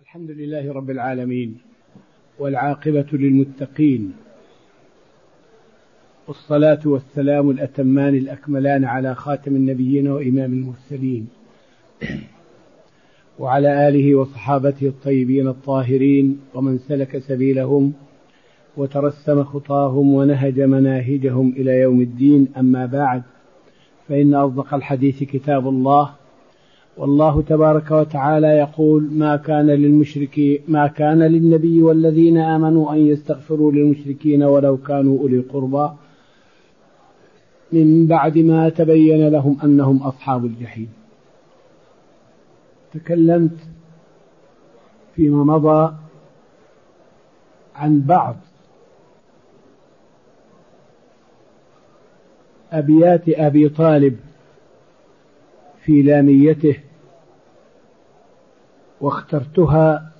الحمد لله رب العالمين، والعاقبة للمتقين، والصلاة والسلام الأتمان الأكملان على خاتم النبيين وإمام المرسلين وعلى آله وصحابته الطيبين الطاهرين ومن سلك سبيلهم وترسم خطاهم ونهج مناهجهم إلى يوم الدين. أما بعد، فإن أصدق الحديث كتاب الله، والله تبارك وتعالى يقول: ما كان للنبي والذين آمنوا أن يستغفروا للمشركين ولو كانوا أولي قربى من بعد ما تبين لهم أنهم أصحاب الجحيم. تكلمت فيما مضى عن بعض أبيات أبي طالب في لاميته، واخترتها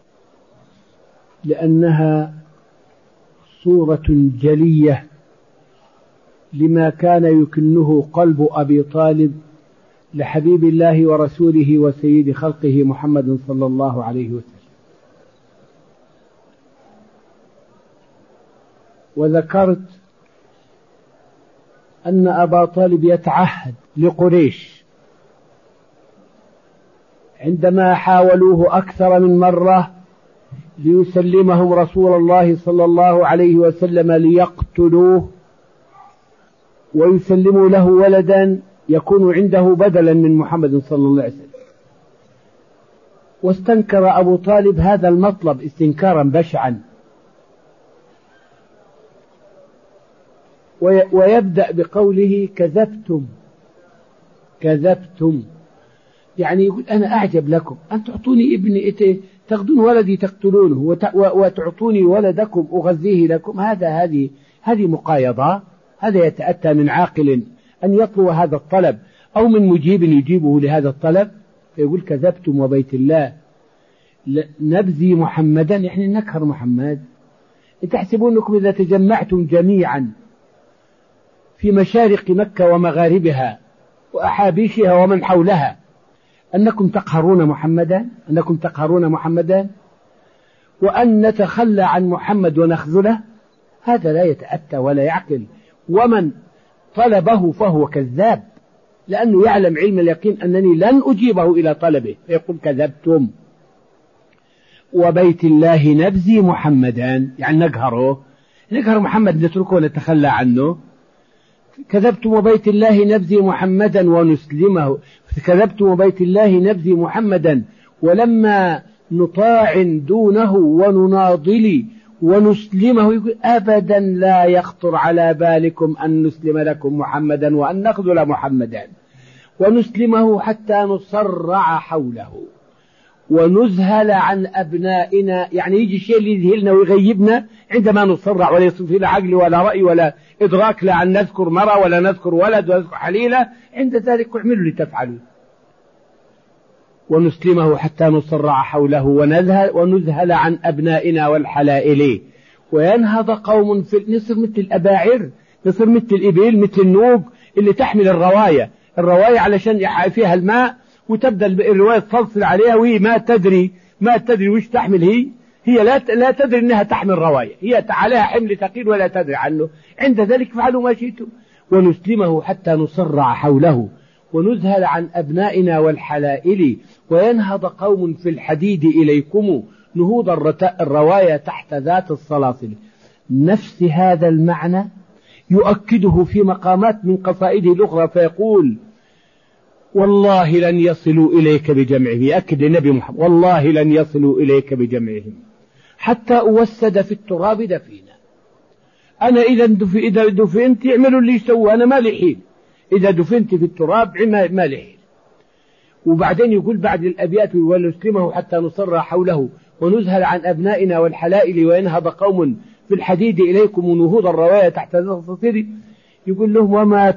لأنها صورة جلية لما كان يكنه قلب أبي طالب لحبيب الله ورسوله وسيد خلقه محمد صلى الله عليه وسلم. وذكرت أن أبا طالب يتعهد لقريش عندما حاولوه أكثر من مرة ليسلمهم رسول الله صلى الله عليه وسلم ليقتلوه ويسلموا له ولدا يكون عنده بدلا من محمد صلى الله عليه وسلم. واستنكر أبو طالب هذا المطلب استنكارا بشعا، ويبدأ بقوله: كذبتم، يعني يقول: أنا أعجب لكم أن تعطوني ابني، تأخذون ولدي تقتلونه وتعطوني ولدكم أغذيه لكم. هذه مقايضة. هذا يتأتى من عاقل أن يطلب هذا الطلب أو من مجيب يجيبه لهذا الطلب. فيقول: كذبتم وبيت الله نبذي محمدا، يعني نكهر محمد. تحسبون أنكم إذا تجمعتم جميعا في مشارق مكة ومغاربها وأحابيشها ومن حولها أنكم تقهرون محمدا وأن نتخلى عن محمد ونخذله؟ هذا لا يتأتى ولا يعقل. ومن طلبه فهو كذاب، لأنه يعلم علم اليقين أنني لن أجيبه إلى طلبه. فيقول: كذبتم وبيت الله نبذي محمدا، يعني نقهر محمد، نتركه ونتخلى عنه. كذبتم وبيت الله نبذي محمدا ونسلمه، كذبتم وبيت الله نبذي محمدا ولما نطاع دونه ونناضل ونسلمه. يقول: أبدا لا يخطر على بالكم أن نسلم لكم محمدا وأن نخذل محمدا ونسلمه حتى نصرع حوله ونذهل عن أبنائنا. يعني يجي الشيء اللي يذهلنا ويغيبنا عندما نصرع، ولا يصير فينا عقل ولا رأي ولا إدراك، لا أن نذكر مرة ولا نذكر ولد ولا نذكر حليلة. عند ذلك اعملوا اللي تفعلوا. ونسلمه حتى نصرع حوله ونذهل عن أبنائنا والحلائل وينهض قوم نصر مثل الأباعر، نصر مثل الإبل، مثل النوق اللي تحمل الرواية علشان فيها الماء، وتبدأ الرواية تصلصل عليها وهي ما تدري وش تحمل. هي لا تدري أنها تحمل رواية، هي عليها حمل ثقيل ولا تدري عنه. عند ذلك فعلوا ما شئتم. ونسلمه حتى نصرع حوله ونذهل عن أبنائنا والحلائل وينهض قوم في الحديد إليكم نهوض الرواية تحت ذات الصلاصل. نفس هذا المعنى يؤكده في مقامات من قصائده الأخرى، فيقول: والله لن يصلوا إليك بجمعهم. يأكد للنبي محمد: والله لن يصلوا إليك بجمعهم حتى أوسد في التراب دفينا. أنا إذا دفنت اعملوا اللي يسووا، أنا ما لي حيل. إذا دفنت في التراب ما لي حيل. وبعدين يقول بعد الأبيات: ونسلمه حتى نصرع حوله ونذهل عن أبنائنا والحلائل وينهض قوم في الحديد إليكم ونهوض الرواية تحت ذات الصلاصل. يقول لهم: وما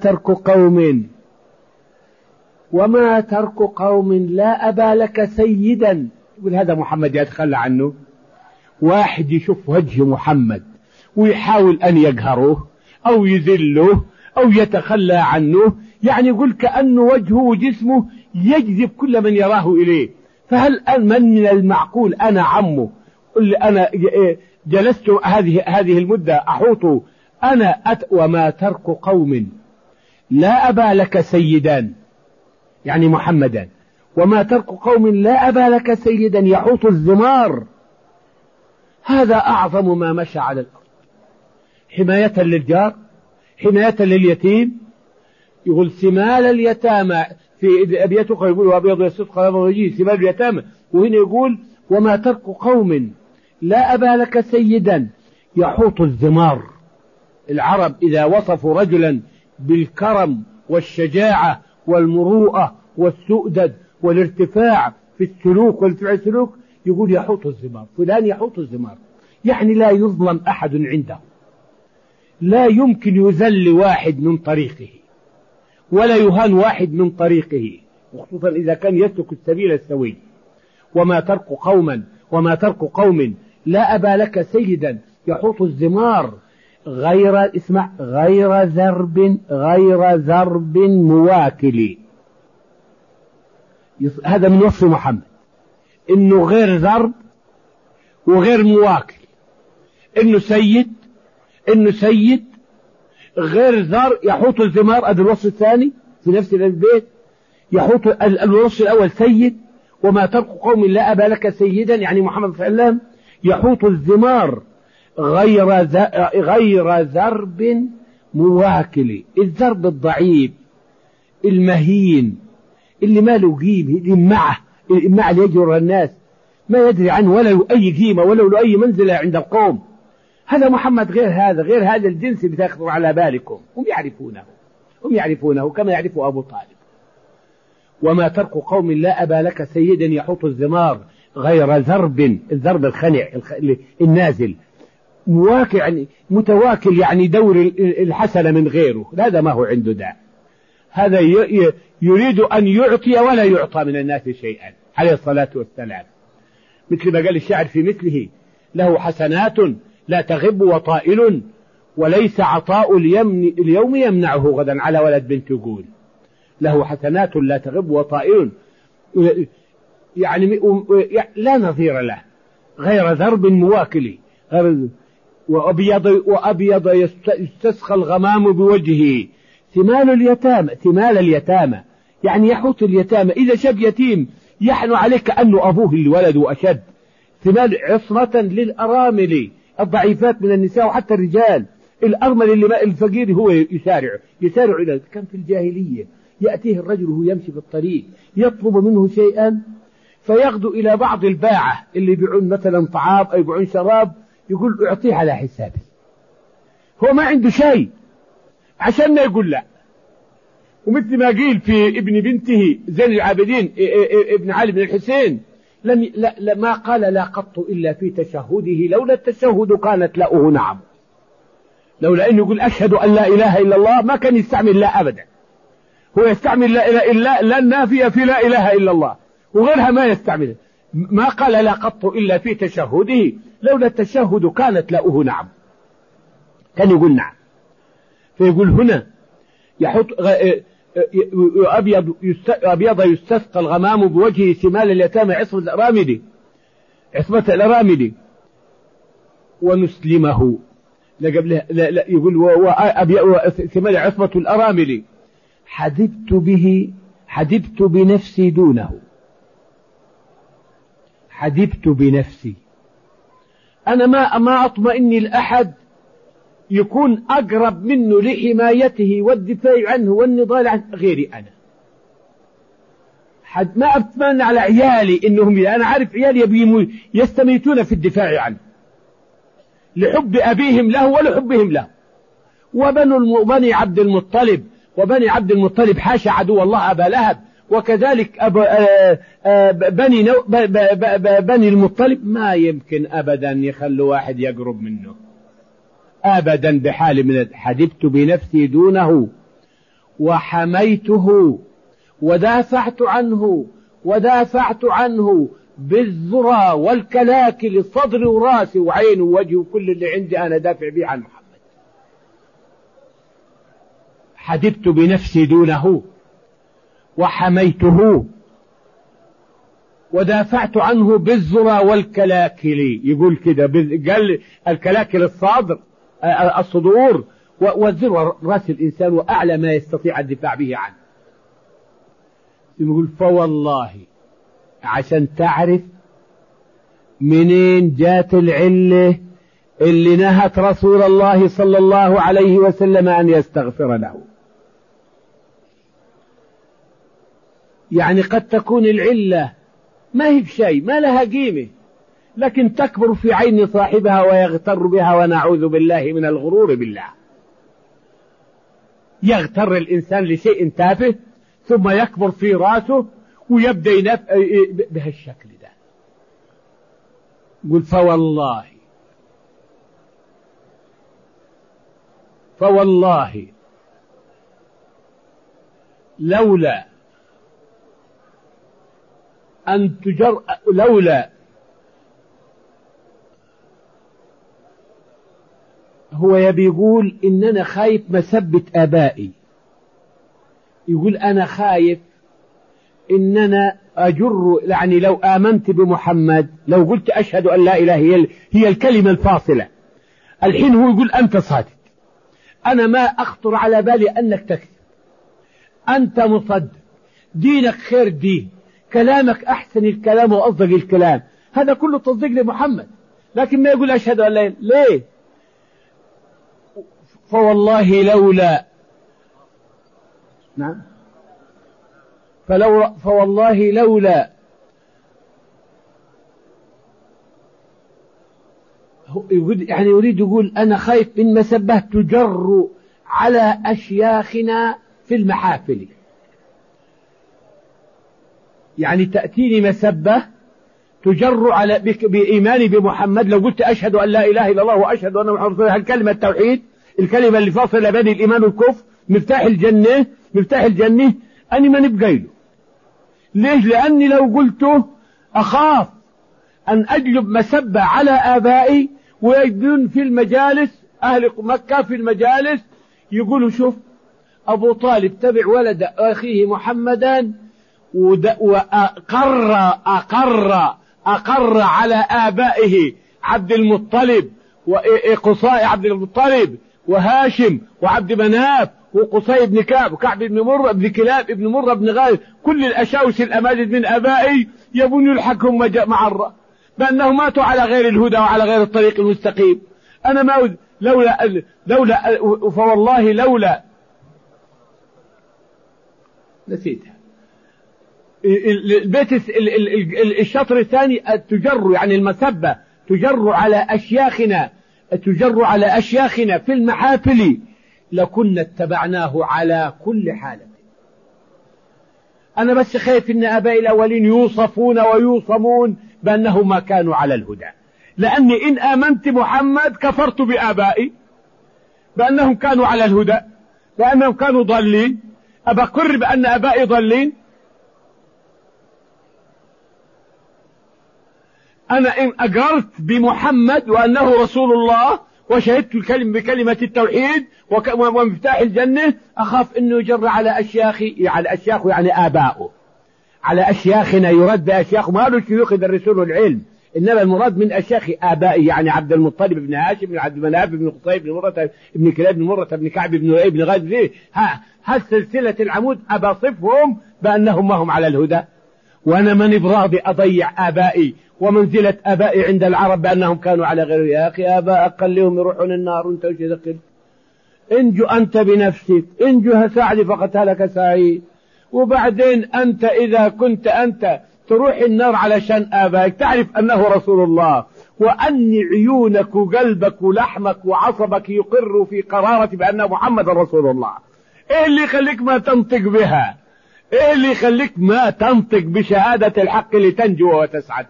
ترك قوم لا أبا لك سيدا. يقول: هذا محمد يتخلى عنه. واحد يشوف وجه محمد ويحاول أن يقهره أو يذله أو يتخلى عنه، يعني يقول كأنه وجهه وجسمه يجذب كل من يراه إليه، فهل من المعقول أنا عمه قل أنا جلست هذه المدة أحوط أنا وما ترك قوم لا أبا لك سيدان، يعني محمدا، وما ترك قوم لا أبا لك سيدا يحوط الزمار، هذا أعظم ما مشى على الأرض حماية للجار، حماية لليتيم. يقول سمال اليتامى في أبيات أخرى يقول وأبيض يسد قلم وجيه سمال اليتامى، وهنا يقول وما ترك قوم لا أبا لك سيدا يحوط الزمار. العرب إذا وصفوا رجلا بالكرم والشجاعة والمروءة والسؤدد والارتفاع في السلوك والارتفاع في السلوك يقول يحوط الزمار، فلان يحوط الزمار، يعني لا يظلم أحد عنده، لا يمكن يذل واحد من طريقه ولا يهان واحد من طريقه، وخصوصا إذا كان يسلك السبيل السوي. وما ترك قوم لا أبا لك سيدا يحوط الزمار غير ذرب مواكل. هذا من وصف محمد، إنه غير ذرب وغير مواكل، إنه سيد غير ذر يحوط الزمار. هذا الوصف الثاني في نفس البيت، يحوط الوصف الأول سيد. وما ترك قوم لا أبا لك سيدا يعني محمد صلى الله عليه وسلم يحوط الزمار غير ذرب مواكل. الذرب الضعيف المهين اللي ما له قيمة، اللي معه يجر الناس ما يدري عنه ولا له أي قيمة ولا له أي منزلة عند القوم. هذا محمد غير هذا الجنس اللي تخطر على بالكم. هم يعرفونه كما يعرف أبو طالب. وما ترك قوم لا أبا لك سيدا يحوط الزمار غير الذرب الخنع النازل مواكل، يعني متواكل، يعني دور الحسن من غيره، هذا ما هو عنده داع. هذا يريد أن يعطي ولا يعطى من الناس شيئا عليه الصلاة والسلام. مثل ما قال الشاعر في مثله له حسنات لا تغب وطائل وليس عطاء اليوم يمنعه غدا على ولد بنت يقول له حسنات لا تغب وطائل، يعني لا نظير له غير ذرب مواكل. وأبيض يستسقى الغمام بوجهه ثمال اليتامى يعني يحوط اليتامى. إذا شاب يتيم يحن عليه كأنه أبوه الولد وأشد. ثمال عصمة للأرامل الضعيفات من النساء وحتى الرجال. الأرمل اللي الفقير هو يسارع إلى. كان في الجاهلية يأتيه الرجل وهو يمشي في الطريق يطلب منه شيئا فيغدو إلى بعض الباعة اللي يبيعون مثلا طعام أو يبيعون شراب، يقول أعطيه على حسابي، هو ما عنده شيء عشان ما يقول لا. ومثل ما قيل في ابن بنته زين العابدين ابن علي بن الحسين ما قال لا قط إلا في تشهده، لولا التشهد كانت لاؤه نعم. لولا أنه يقول أشهد أن لا إله إلا الله ما كان يستعمل لا أبدا. هو يستعمل لا إله إلا لا النافية في لا إله إلا الله وغيرها ما يستعمل. ما قال لا قط إلا في تشهده، لولا التشهد كانت لاؤه نعم، كان يقول نعم. فيقول هنا يحط أبيض يستسقى الغمام بوجهه ثمال اليتامى عصمة الأرامل ونسلمه. لا يقول ثمال عصمة الأرامل حدبت بنفسي دونه. حدبت بنفسي، أنا ما أطمئن لأحد يكون أقرب منه لحمايته والدفاع عنه والنضال عنه غيري أنا. ما أتمنى على عيالي إنهم أنا عارف عيالي يستميتون في الدفاع عنه لحب أبيهم له ولحبهم له. وبني عبد المطلب حاشا عدو الله أبا لهب، وكذلك بني المطلب ما يمكن أبدا يخلوا واحد يقرب منه أبدا بحال من. حدبت بنفسي دونه وحميته ودافعت عنه بالذرى والكلاكل، صدري وراسي وعيني ووجهي وكل اللي عندي أنا دافع به عن محمد. حدبت بنفسي دونه وحميته ودافعت عنه بالذرة والكلاكل. يقول كده، قال الكلاكل الصدور، والذرة رأس الإنسان وأعلى ما يستطيع الدفاع به عنه. يقول فوالله، عشان تعرف منين جات العلة اللي نهت رسول الله صلى الله عليه وسلم أن يستغفر له. يعني قد تكون العلة ما هي بشيء، ما لها قيمة، لكن تكبر في عين صاحبها ويغتر بها، ونعوذ بالله من الغرور بالله. يغتر الإنسان لشيء تافه ثم يكبر في راسه ويبدأ بهالشكل ده. يقول فوالله لولا هو يقول إن أنا خايف مسبة آبائي. يقول أنا خايف إن أنا أجر، يعني لو آمنت بمحمد، لو قلت أشهد أن لا إله هي الكلمة الفاصلة، الحين هو يقول أنت صادق، أنا ما أخطر على بالي أنك تكذب، أنت مصدق، دينك خير دين، كلامك أحسن الكلام وأصدق الكلام، هذا كله تصديق لمحمد، لكن ما يقول أشهد أن لا إله. ليه؟ فوالله لولا، نعم، فوالله لولا، يعني يريد يقول أنا خايف من مسبة تجر على أشياخنا في المحافل، يعني تأتيني مسبة تجر على بإيماني بمحمد. لو قلت أشهد أن لا إله إلا الله وأشهد أن محمد رسول الله، الكلمة التوحيد، الكلمة اللي فاصلة بين الإيمان والكفر، مفتاح الجنة، أني ما نبقى له. ليش؟ لأني لو قلته أخاف أن أجلب مسبة على آبائي، ويجدون في المجالس أهل مكة في المجالس يقولوا شوف أبو طالب تبع ولد أخيه محمدا، وأقر على آبائه عبد المطلب وقصاء عبد المطلب وهاشم وعبد مناف وقصي بن كعب وكعب بن مرة بن كلاب بن مرة بن غالب، كل الأشاوس الأماجد من آبائي يبون يلحقهم مع بأنه ماتوا على غير الهدى وعلى غير الطريق المستقيم. أنا ما لولا فوالله لولا، نسيتها. البيت الشطر الثاني تجر، يعني المسبة تجر على أشياخنا في المحافل، لكنا اتبعناه على كل حالة. أنا بس خايف إن آبائي الأولين يوصفون ويوصمون بأنهم ما كانوا على الهدى، لأني إن آمنت محمد كفرت بآبائي بأنهم كانوا على الهدى، بأنهم كانوا ضالين، أبقر بأن آبائي ضالين. أنا إن أقررت بمحمد وأنه رسول الله وشهدت بكلمة التوحيد ومفتاح الجنة، أخاف أنه يجر على أشياخي، على أشياخه يعني آباؤه، على أشياخنا، يرد بأشياخه، ما له شيوخ يدرسون العلم، إنما المراد من أشياخ آبائي، يعني عبد المطلب بن هاشم بن عبد مناف بن قصي بن مرة بن كلاب بن مرة بن كعب بن لؤي بن غالب، هالسلسلة العمود أبصفهم بأنهم ما هم على الهدى. وأنا من براضي أضيع آبائي ومنزلة آبائي عند العرب بأنهم كانوا على غير. يا أخي آباء خليهم يروحون النار وانت وش دخل؟ انجو أنت بنفسك، انجو سعد فقد هلك سعيد. وبعدين أنت إذا كنت أنت تروح النار علشان آبائك، تعرف أنه رسول الله، وأن عيونك وقلبك ولحمك وعصبك يقر في قرارة بأن محمد رسول الله. إيه اللي يخليك ما تنطق بها؟ إيه اللي يخليك ما تنطق بشهادة الحق لتنجو وتسعد؟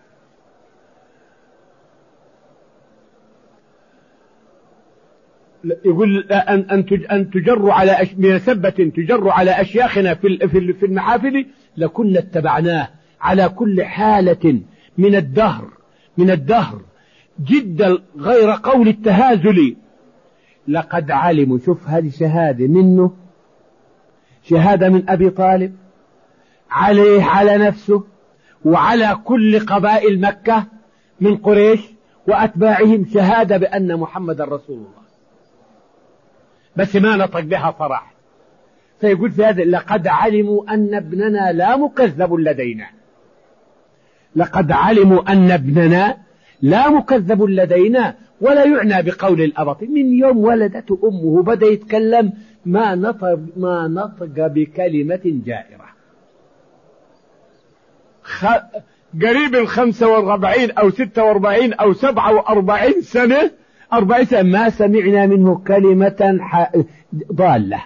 يقول أن تجر على مسبة تجر على أشياخنا في المحافل، لكنا اتبعناه على كل حالة من الدهر جدا، غير قول التهازل. لقد علموا، شوف هذه شهادة منه، شهادة من أبي طالب عليه على نفسه، وعلى كل قبائل مكة من قريش وأتباعهم شهادة بأن محمد رسول الله، بس ما نطق بها صراحة. فيقول في هذا: لقد علموا أن ابننا لا مكذب لدينا، لقد علموا أن ابننا لا مكذب لدينا ولا يعنى بقول الأباطيل. من يوم ولدته أمه بدأ يتكلم ما نطق بكلمة جائرة. قريب 45 أو 46 أو 47 سنة 40 سنة ما سمعنا منه كلمة ضالة،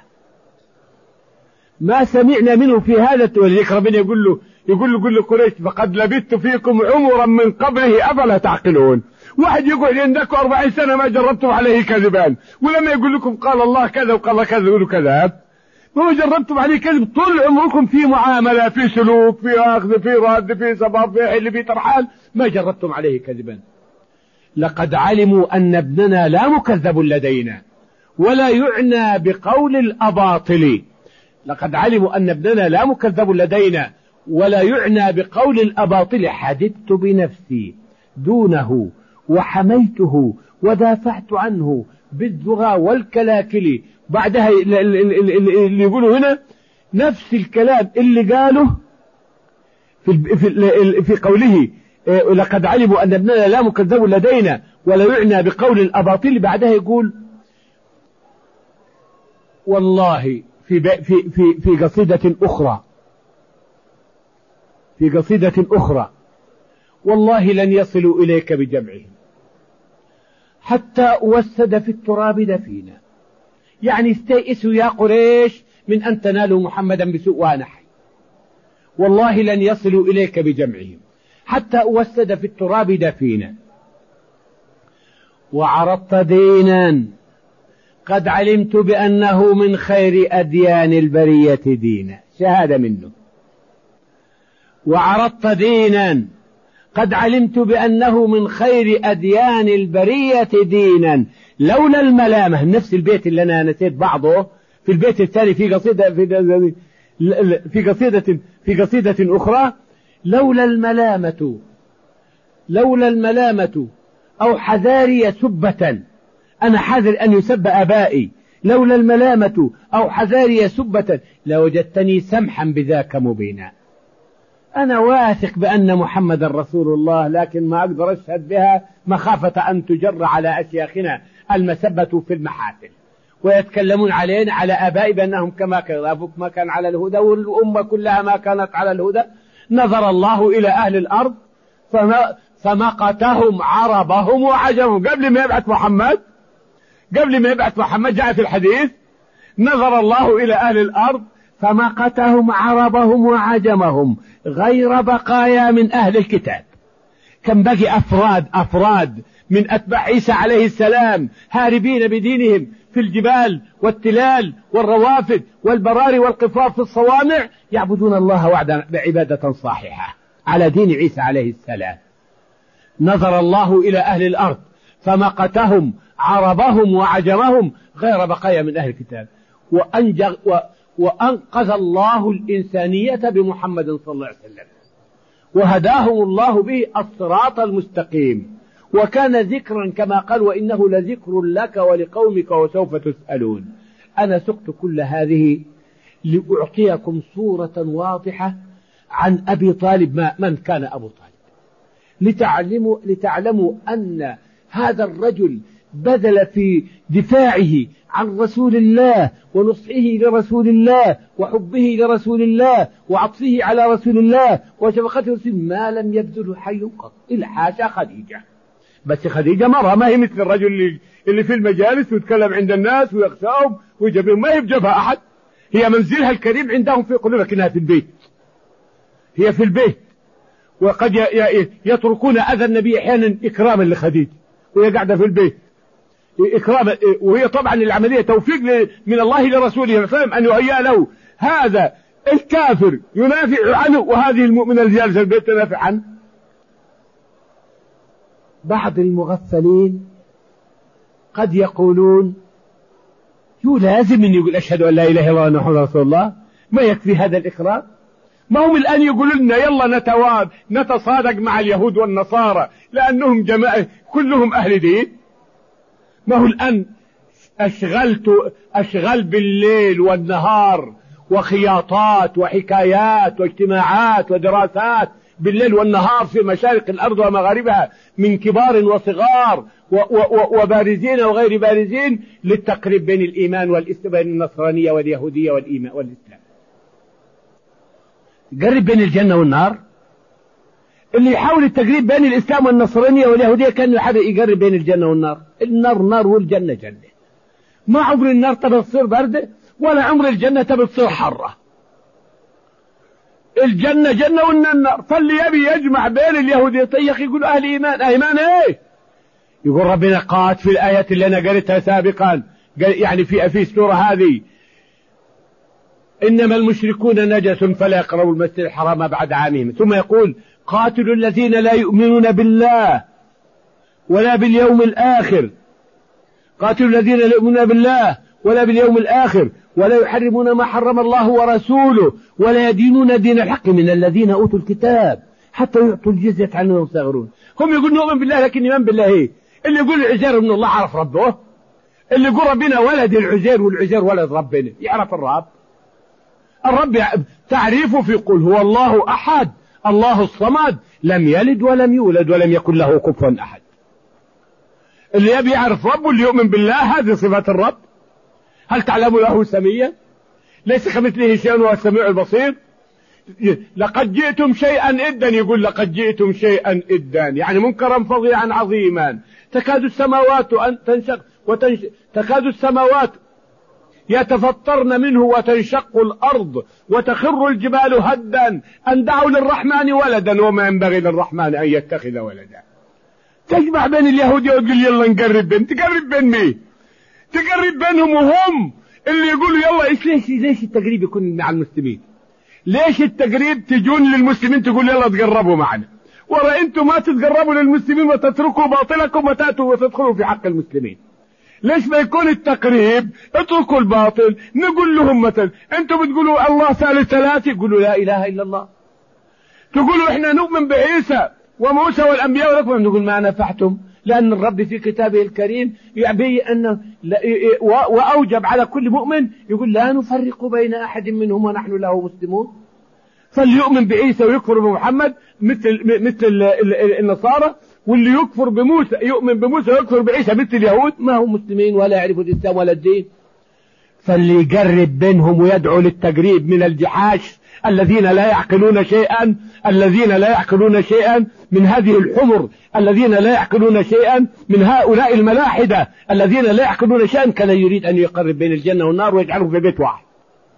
ما سمعنا منه في هذا. ولذلك ربنا يقول له قريش: فقد لبثت فيكم عمرا من قبله أفلا تعقلون. واحد يقول عندكم 40 سنة ما جربتم عليه كذبان، ولما يقول لكم قال الله كذا وقال الله كذا يقولوا كذاب. ما جربتم عليه كذب طول عمركم في معاملة، في سلوك، في أخذ، في رد، في سبب، في حل، في ترحال، ما جربتم عليه كذبا. لقد علموا أن ابننا لا مكذب لدينا ولا يعنى بقول الأباطل. لقد علموا أن ابننا لا مكذب لدينا ولا يعنى بقول الأباطل. حدثت بنفسي دونه وحميته ودافعت عنه بالذغى والكلاكل. بعدها اللي يقولوا هنا نفس الكلام اللي قاله في قوله: لقد علموا أن ابننا لا مكذب لدينا ولا يعنى بقول الأباطيل. بعدها يقول: والله في قصيدة أخرى، في قصيدة أخرى: والله لن يصلوا إليك بجمعهم حتى أوسد في التراب دفينا. يعني استيئسوا يا قريش من أن تنالوا محمدا بسوء ونحي. والله لن يصلوا إليك بجمعهم حتى أوسد في التراب دفينا. وعرضت دينا قد علمت بأنه من خير أديان البرية دينا. شهادة منه. وعرضت دينا قد علمت بأنه من خير أديان البرية دينا لولا الملامة. نفس البيت اللي أنا نسيت بعضه في البيت الثاني في قصيدة أخرى: لولا الملامة أو حذاري سبة. أنا حذر أن يسب آبائي. لولا الملامة أو حذاري سبة لوجدتني سمحا بذاك مبينا. أنا واثق بأن محمد رسول الله، لكن ما أقدر أشهد بها مخافة أن تجر على أشياخنا المسبة في المحافل ويتكلمون علينا على آبائي بأنهم كما كان أبوك ما كان على الهدى والأمة كلها ما كانت على الهدى. نظر الله إلى أهل الأرض فمقتهم عربهم وعجمهم. قبل ما يبعث محمد جاء في الحديث: نظر الله إلى أهل الأرض فمقتهم عربهم وعجمهم غير بقايا من أهل الكتاب. كم بقي أفراد من أتباع عيسى عليه السلام هاربين بدينهم في الجبال والتلال والروافد والبراري والقفار في الصوامع يعبدون الله وحده بعبادة صحيحة على دين عيسى عليه السلام. نظر الله إلى أهل الأرض فمقتهم عربهم وعجمهم غير بقايا من أهل الكتاب. وأنقذ الله الإنسانية بمحمد صلى الله عليه وسلم وهداهم الله به الصراط المستقيم. وكان ذكرا كما قال: وإنه لذكر لك ولقومك وسوف تسألون. أنا سقت كل هذه لأعطيكم صورة واضحة عن أبي طالب. من كان أبو طالب؟ لتعلموا أن هذا الرجل بذل في دفاعه عن رسول الله ونصحه لرسول الله وحبه لرسول الله وعطفه على رسول الله وشفقته رسول ما لم يبذله حي قط إلا حاشا خديجة. بس خديجة مرة، ما هي مثل الرجل اللي في المجالس ويتكلم عند الناس ويخشاهم ويجبهم، ما يبجبها أحد. هي منزلها الكريم عندهم في قلوبها، لكنها في البيت، هي في البيت. وقد يتركون أذى النبي أحيانا إكراما لخديجة وهي قاعدة في البيت إكراما، وهي طبعا العملية توفيق من الله لرسوله فهم أن يهيأ له هذا الكافر ينافع عنه وهذه المؤمنة الجالسة في البيت تنافع عنه. بعض المغفلين قد يقولون لازم أن يقول أشهد أن لا إله إلا الله وأن محمدا رسول الله، ما يكفي هذا الإقرار؟ ما هم الآن يقولوا لنا يلا نتصادق مع اليهود والنصارى لأنهم جماعة كلهم أهل دين. ما هو الآن أشغال بالليل والنهار وخياطات وحكايات واجتماعات ودراسات بالليل والنهار في مشارق الأرض ومغاربها من كبار وصغار وبارزين وغير بارزين للتقريب بين الإيمان بين النصرانية واليهودية والإيمان والإسلام. قرب بين الجنة والنار. اللي يحاول التقريب بين الإسلام والنصرانية واليهودية كان يقرب بين الجنة والنار. النار نار والجنة جنة. ما عمر النار تبي تصير باردة ولا عمر الجنة تبي تصير حرة. الجنة جنة والنار. فاللي يبي يجمع بين اليهوديتين يقول أهل إيمان. إيمان إيه؟ يقول ربنا قات في الآيات اللي أنا قريتها سابقا يعني في السورة هذه إنما المشركون نجس فلا يقربوا المسجد الحرام بعد عامهم. ثم يقول قاتلوا الذين لا يؤمنون بالله ولا باليوم الآخر. قاتلوا الذين لا يؤمنون بالله ولا باليوم الآخر ولا يحرمون ما حرم الله ورسوله ولا يدينون دين الحق من الذين أوتوا الكتاب حتى يعطوا الجزية عنهم يصغرون. هم يقولون نؤمن بالله لكن إيمان بالله إيه؟ اللي يقول العزير من الله عرف ربه. اللي يقول ربنا ولد العزير والعزير ولد ربنا يعرف الرب تعريفه في قل هو الله أحد الله الصمد لم يلد ولم يولد ولم يكن له كفوا أحد. اللي يبي يعرف ربه اللي يؤمن بالله هذه صفات الرب. هل تعلم له سميا؟ ليس كمثله شيء وهو السميع البصير. لقد جئتم شيئا إدا. يقول لقد جئتم شيئا إدا يعني منكرا فظيعا عظيما. تكاد السماوات أن تنشق تكاد السماوات يتفطرن منه وتنشق الأرض وتخر الجبال هدا أن دعوا للرحمن ولدا وما ينبغي للرحمن أن يتخذ ولدا. تجمع بين اليهود وتقول يلا نقرب بين. تقرب بين مين؟ تقرب بينهم وهم اللي يقولوا يلا. ليش التقريب يكون مع المسلمين؟ ليش التقريب تجون للمسلمين تقول يلا تقربوا معنا ورا انتم ما تتقربوا للمسلمين وتتركوا باطلكم وتأتوا وتدخلوا في حق المسلمين؟ ليش ما يكون التقريب اتركوا الباطل؟ نقول لهم مثلا انتم بتقولوا الله ثالث ثلاثة يقولوا لا اله الا الله. تقولوا احنا نؤمن بعيسى وموسى والانبياء ولكم نقول ما نفعتم لان الرب في كتابه الكريم يعبي انه واوجب على كل مؤمن يقول لا نفرق بين احد منهم ونحن له مسلمون. فاللي بعيسى ويكفر بمحمد مثل النصارى واللي يكفر بموسى يؤمن بموسى ويكفر بعيسى مثل اليهود ما هم مسلمين ولا يعرفوا الإسلام ولا الدين. فاللي يقرب بينهم ويدعو للتقريب من الجحاش الذين لا يعقلون شيئا من هذه الحمر الذين لا يعقلون شيئا من هؤلاء الملاحدة الذين لا يعقلون شيئا كان يريد أن يقرب بين الجنة والنار ويجعله في بيت واحد.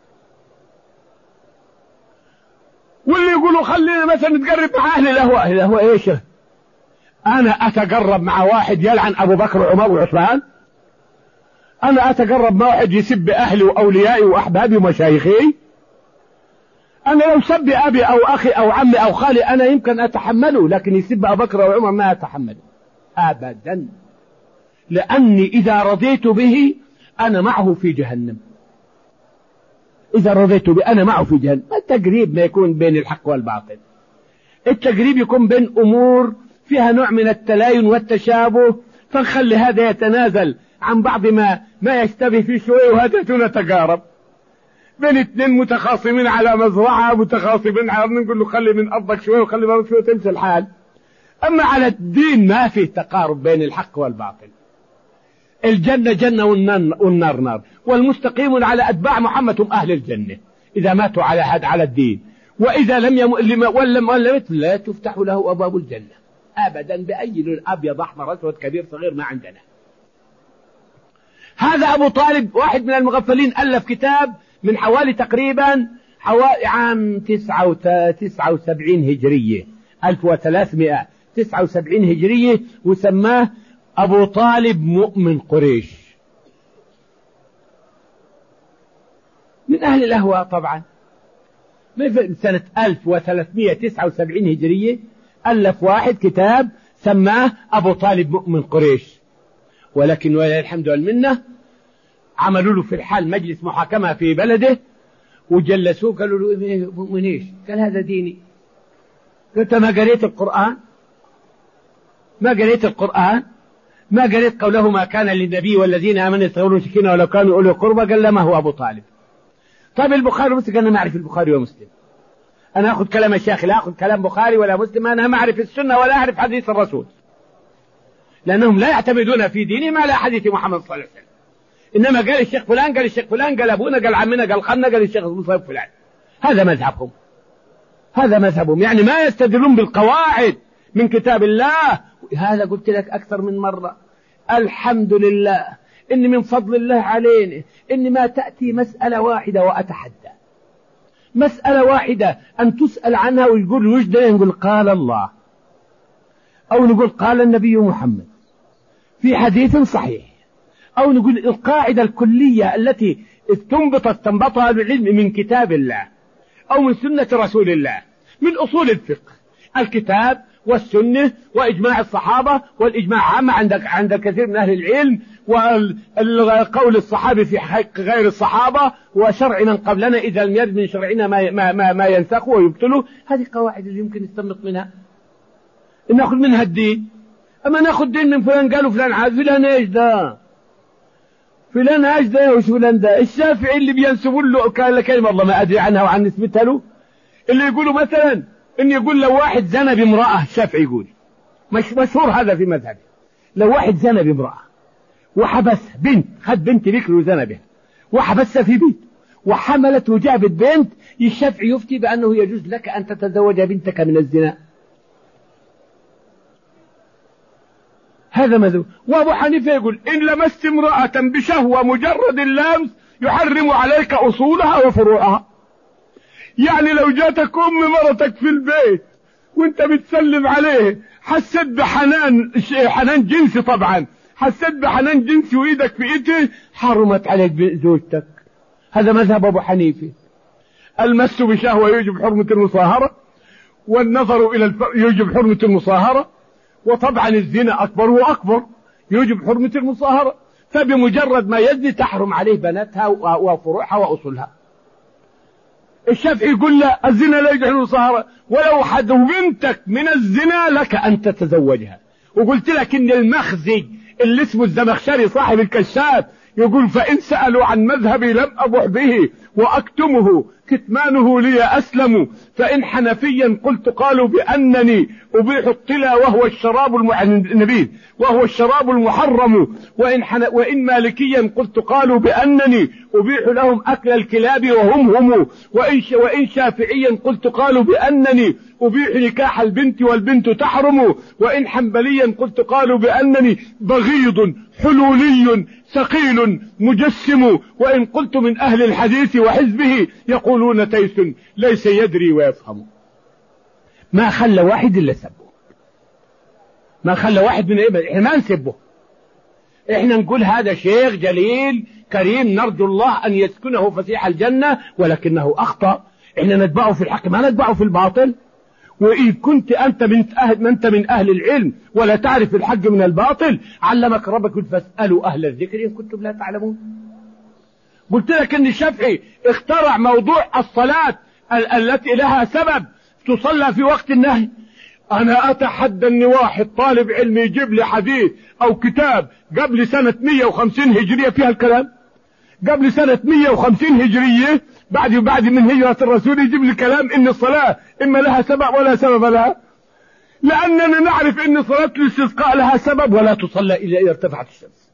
واللي يقولوا خلينا مثلا نتقرب مع أهل الأهواء إيش؟ أنا أتقرب مع واحد يلعن أبو بكر وعمر وعثمان؟ أنا أتقرب مع واحد يسب أهلي وأوليائي وأحبابي ومشايخي؟ أنا لو سب أبي أو أخي أو عمي أو خالي أنا يمكن أتحمله لكن يسب أبو بكر وعمر ما أتحمله أبدا. لأني إذا رضيت به أنا معه في جهنم. إذا رضيت به أنا معه في جهنم. التقريب ما يكون بين الحق والباطل. التقريب يكون بين أمور فيها نوع من التلاين والتشابه فنخلي هذا يتنازل عن بعض ما يشتبه فيه شوية وهذا نتقارب. بين اثنين متخاصمين على مزرعة متخاصمين على نقول له خلي من أرضك شوية وخلي من أرضك شوية تمشي الحال. أما على الدين ما فيه تقارب بين الحق والباطل. الجنة جنة والنار نار والمستقيمون على أتباع محمد هم أهل الجنة إذا ماتوا على الدين. وإذا لم مثل لا تفتح له أبواب الجنة أبدا بأي لون أبيض أحمر أسود كبير صغير ما عندنا. هذا أبو طالب واحد من المغفلين ألف كتاب من حوالي تقريبا عام 79 هجرية 1379 هجرية وسماه أبو طالب مؤمن قريش. من أهل الأهواء طبعا. من سنة 1379 هجرية ألف واحد كتاب سماه أبو طالب مؤمن قريش. ولكن ولله الحمد والمنة عملوا له في الحال مجلس محاكمة في بلده وجلسوه قالوا له من ايش؟ قال هذا ديني. قلت ما قريت القرآن؟ ما قريت القرآن؟ ما قريت قوله ما كان للنبي والذين آمنوا يستغفرون المشركين ولو كانوا أولي قربى؟ قال لما هو أبو طالب. طيب البخاري ومسلم؟ قال أنا ما أعرف البخاري ومسلم، أنا أخذ كلام الشيخ لا أخذ كلام بخاري ولا مسلم، أنا ما أعرف السنة ولا أعرف حديث الرسول، لأنهم لا يعتمدون في دينهم على حديث محمد صلى الله عليه وسلم. إنما قال الشيخ فلان، قال الشيخ فلان، قال أبونا، قال عمنا، قال خلنا، قال الشيخ مصيب فلان. هذا مذهبهم، هذا مذهبهم، يعني ما يستدلون بالقواعد من كتاب الله. هذا قلت لك أكثر من مرة، الحمد لله إن من فضل الله علينا إن ما تأتي مسألة واحدة وأتحدى مسألة واحدة أن تسأل عنها ويقول وجد، نقول قال الله، أو نقول قال النبي محمد في حديث صحيح، أو نقول القاعدة الكلية التي استنبطها العلم من كتاب الله أو من سنة رسول الله، من أصول الفقه الكتاب والسنة وإجماع الصحابة، والإجماع عام عند كثير من أهل العلم، وقول الصحابي في حق غير الصحابة، وشرع من قبلنا إذا لم يرد من شرعنا ما ينسخه ويبطله. هذه قواعد اللي يمكن نستنبط منها نأخذ منها الدين. أما نأخذ دين من فلان قالوا فلان عاد، فلان ايش ده؟ فلان ايش ده وش فلان ده؟ الشافعي اللي بينسبون له كلمة الله ما أدري عنها وعن نسبتها له، اللي يقولوا مثلا إن يقول لو واحد زنى بامرأة، الشافعي يقول مشهور هذا في مذهبه، لو واحد زنى بامرأة وحبسها، بنت خد بنت بكر وزنى بها وحبسها في بيت وحملت وجابت بنت، الشافعي يفتي بأنه يجوز لك أن تتزوج بنتك من الزنا. هذا مذهب. وأبو حنيفة يقول إن لمست امرأة بشهوة مجرد اللمس يحرم عليك أصولها وفروعها. يعني لو جاتك أم مرتك في البيت وانت بتسلم عليه حسيت بحنان، حنان جنسي طبعا، حسيت بحنان جنسي وإيدك في إيده، حرمت عليك زوجتك. هذا مذهب أبو حنيفة. المس بشهوة يوجب حرمة المصاهرة، والنظر إلى يوجب حرمة المصاهرة، وطبعا الزنا أكبر وأكبر يوجب حرمة المصاهرة. فبمجرد ما يزني تحرم عليه بناتها وفروعها وأصولها. الشافعي يقول لا، الزنا لا يجعل المصاهرة، ولو حدوا بنتك من الزنا لك أن تتزوجها. وقلت لك إن المخزي اللي اسمه الزمخشري صاحب الكشاف يقول فإن سألوا عن مذهبي لم أبح به وأكتمه كتمانه لي أسلم، فإن حنفيا قلت قالوا بأنني أبيح الطلا وهو الشراب النبيذ وهو الشراب المحرم، وإن مالكيا قلت قالوا بأنني أبيح لهم أكل الكلاب وهم وإن شافعيا قلت قالوا بأنني أبيح نكاح البنت والبنت تحرم، وإن حنبليا قلت قالوا بأنني بغيض حلولي ثقيل مجسم، وإن قلت من أهل الحديث وحزبه يقولون تيس ليس يدري ويفهم. ما خلى واحد إلا سبه، ما خلى واحد من إحنا ما نسبه، إحنا نقول هذا شيخ جليل كريم نرجو الله أن يسكنه فسيح الجنة، ولكنه أخطأ. إحنا نتبعه في الحق ما نتبعه في الباطل. وإن كنت أنت من أهل العلم ولا تعرف الحق من الباطل علمك ربك فاسألوا أهل الذكر إن كنتم لا تعلمون. قلت لك أن الشافعي اخترع موضوع الصلاة التي لها سبب تصلى في وقت النهي. أنا أتحدى أن واحد طالب علم يجيب لي حديث أو كتاب قبل سنة 150 هجرية فيها الكلام، قبل سنة 150 هجرية بعد من هجرة الرسول يجيب لي كلام إن الصلاة إما لها سبب ولا سبب لها، لأننا نعرف إن صلاة الاستسقاء لها سبب ولا تصلى إلا إذا ارتفعت الشمس،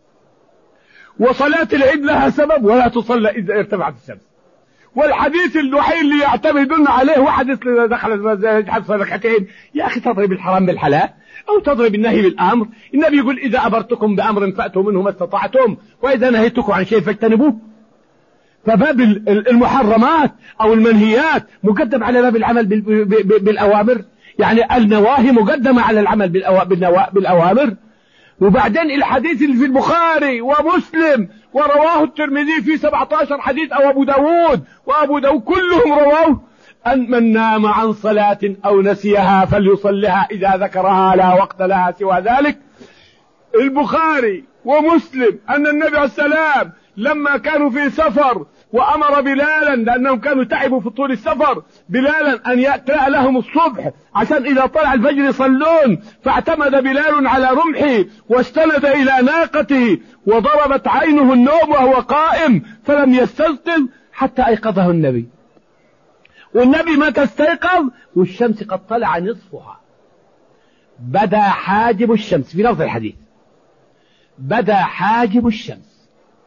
وصلاة العيد لها سبب ولا تصلى إذا ارتفعت الشمس. والحديث الوحيد اللي يعتمدون عليه هو حديث إذا دخل يجحد ركعتين. يا أخي تضرب الحرام بالحلال أو تضرب النهي بالأمر. النبي يقول إذا أمرتكم بأمر فأتوا منه ما استطعتم وإذا نهيتكم عن شيء فاجتنبوه. فباب المحرمات أو المنهيات مقدم على باب العمل بالأوامر، يعني النواهي مقدمة على العمل بالأوامر. وبعدين الحديث اللي في البخاري ومسلم ورواه الترمذي في 17 حديث أو أبو داود كلهم رواه أن من نام عن صلاة أو نسيها فليصلها إذا ذكرها لا وقت لها سوى ذلك. البخاري ومسلم أن النبي عليه السلام لما كانوا في سفر وأمر بلالا لأنهم كانوا تعبوا في طول السفر، بلالا أن يأتي لهم الصبح عشان إذا طلع الفجر يصلون، فاعتمد بلال على رمحه واستند إلى ناقته، وضربت عينه النوم وهو قائم فلم يستيقظ حتى أيقظه النبي. والنبي متى استيقظ والشمس قد طلع نصفها، بدا حاجب الشمس، في لفظ الحديث بدا حاجب الشمس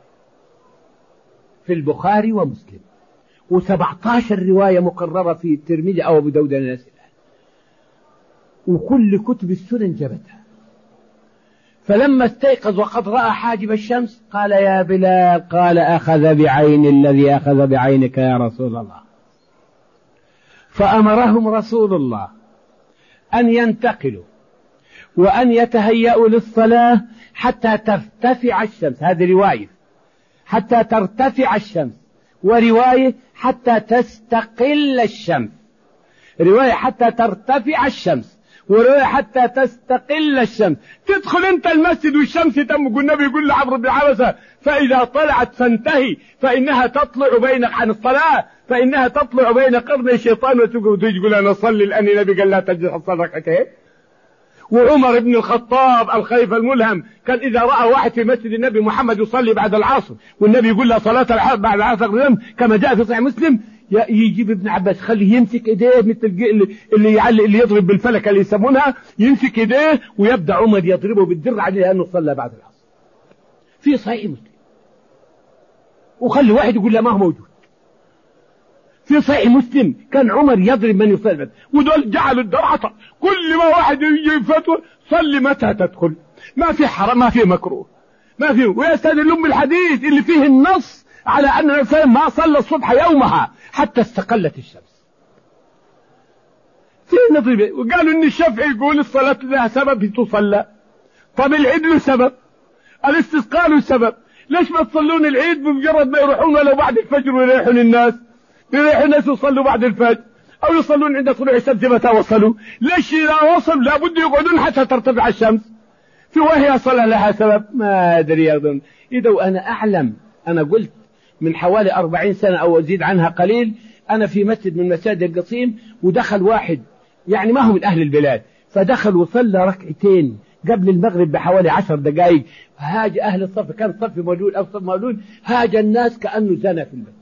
في البخاري ومسلم، و17 رواية مقررة في الترمذي أو أبو داود الناس، وكل كتب السنن جابتها. فلما استيقظ وقد رأى حاجب الشمس قال يا بلال، قال أخذ بعين الذي أخذ بعينك يا رسول الله. فأمرهم رسول الله أن ينتقلوا وأن يتهيأوا للصلاة حتى ترتفع الشمس، هذه رواية حتى ترتفع الشمس، ورواية حتى تستقل الشمس، رواية حتى ترتفع الشمس، ورواية حتى تستقل الشمس. تدخل انت المسجد والشمس تمك، والنبي يقول لعمرو بن عبسة فإذا طلعت فانتهي فإنها تطلع بينك عن الصلاة، فإنها تطلع بين قرن الشيطان وتقول أنا أصلي لأن النبي قال لا تجلس الصلاة ركعتين. وعمر بن الخطاب الخليفة الملهم كان إذا رأى واحد في مسجد النبي محمد يصلي بعد العصر والنبي يقول له صلاة بعد العصر كما جاء في صحيح مسلم، يجيب ابن عباس خليه يمسك ايديه مثل اللي يضرب بالفلكة اللي يسمونها، يمسك ايديه ويبدأ عمر يضربه بالدر عليه أنه صلى بعد العصر في صحيح مسلم، وخلي واحد يقول له ما هو موجود في صحيح مسلم. كان عمر يضرب من يصلي، ودول جعلوا الدرعة كل ما واحد يجي فتوى صلي متى تدخل، ما في حرام ما في مكروه ما في، ويستدلون بالحديث اللي فيه النص على أن الإنسان ما صلى الصبح يومها حتى استقلت الشمس. في نظرية وقالوا إن الشافعي يقول الصلاة لها سبب تصلى، طب العيد له سبب، الاستسقاء له سبب، ليش ما تصلون العيد بمجرد ما يروحون ولو بعد الفجر ويريحون الناس، يريحوا الناس يصلوا بعد الفجر أو يصلون عند طلوع الشمس متى وصلوا؟ ليش إذا وصلوا لابد يقعدون حتى ترتفع الشمس؟ في وهي صلاة لها سبب ما أدري أظن. إذا وأنا أعلم، أنا قلت من حوالي 40 سنة أو أزيد عنها قليل، أنا في مسجد من مساجد القصيم ودخل واحد يعني ما هو من أهل البلاد، فدخل وصلى ركعتين قبل المغرب بحوالي 10 دقائق، هاج أهل الصف، كان صف مولود أو صف مولود، هاج الناس كأنه زنى في المسجد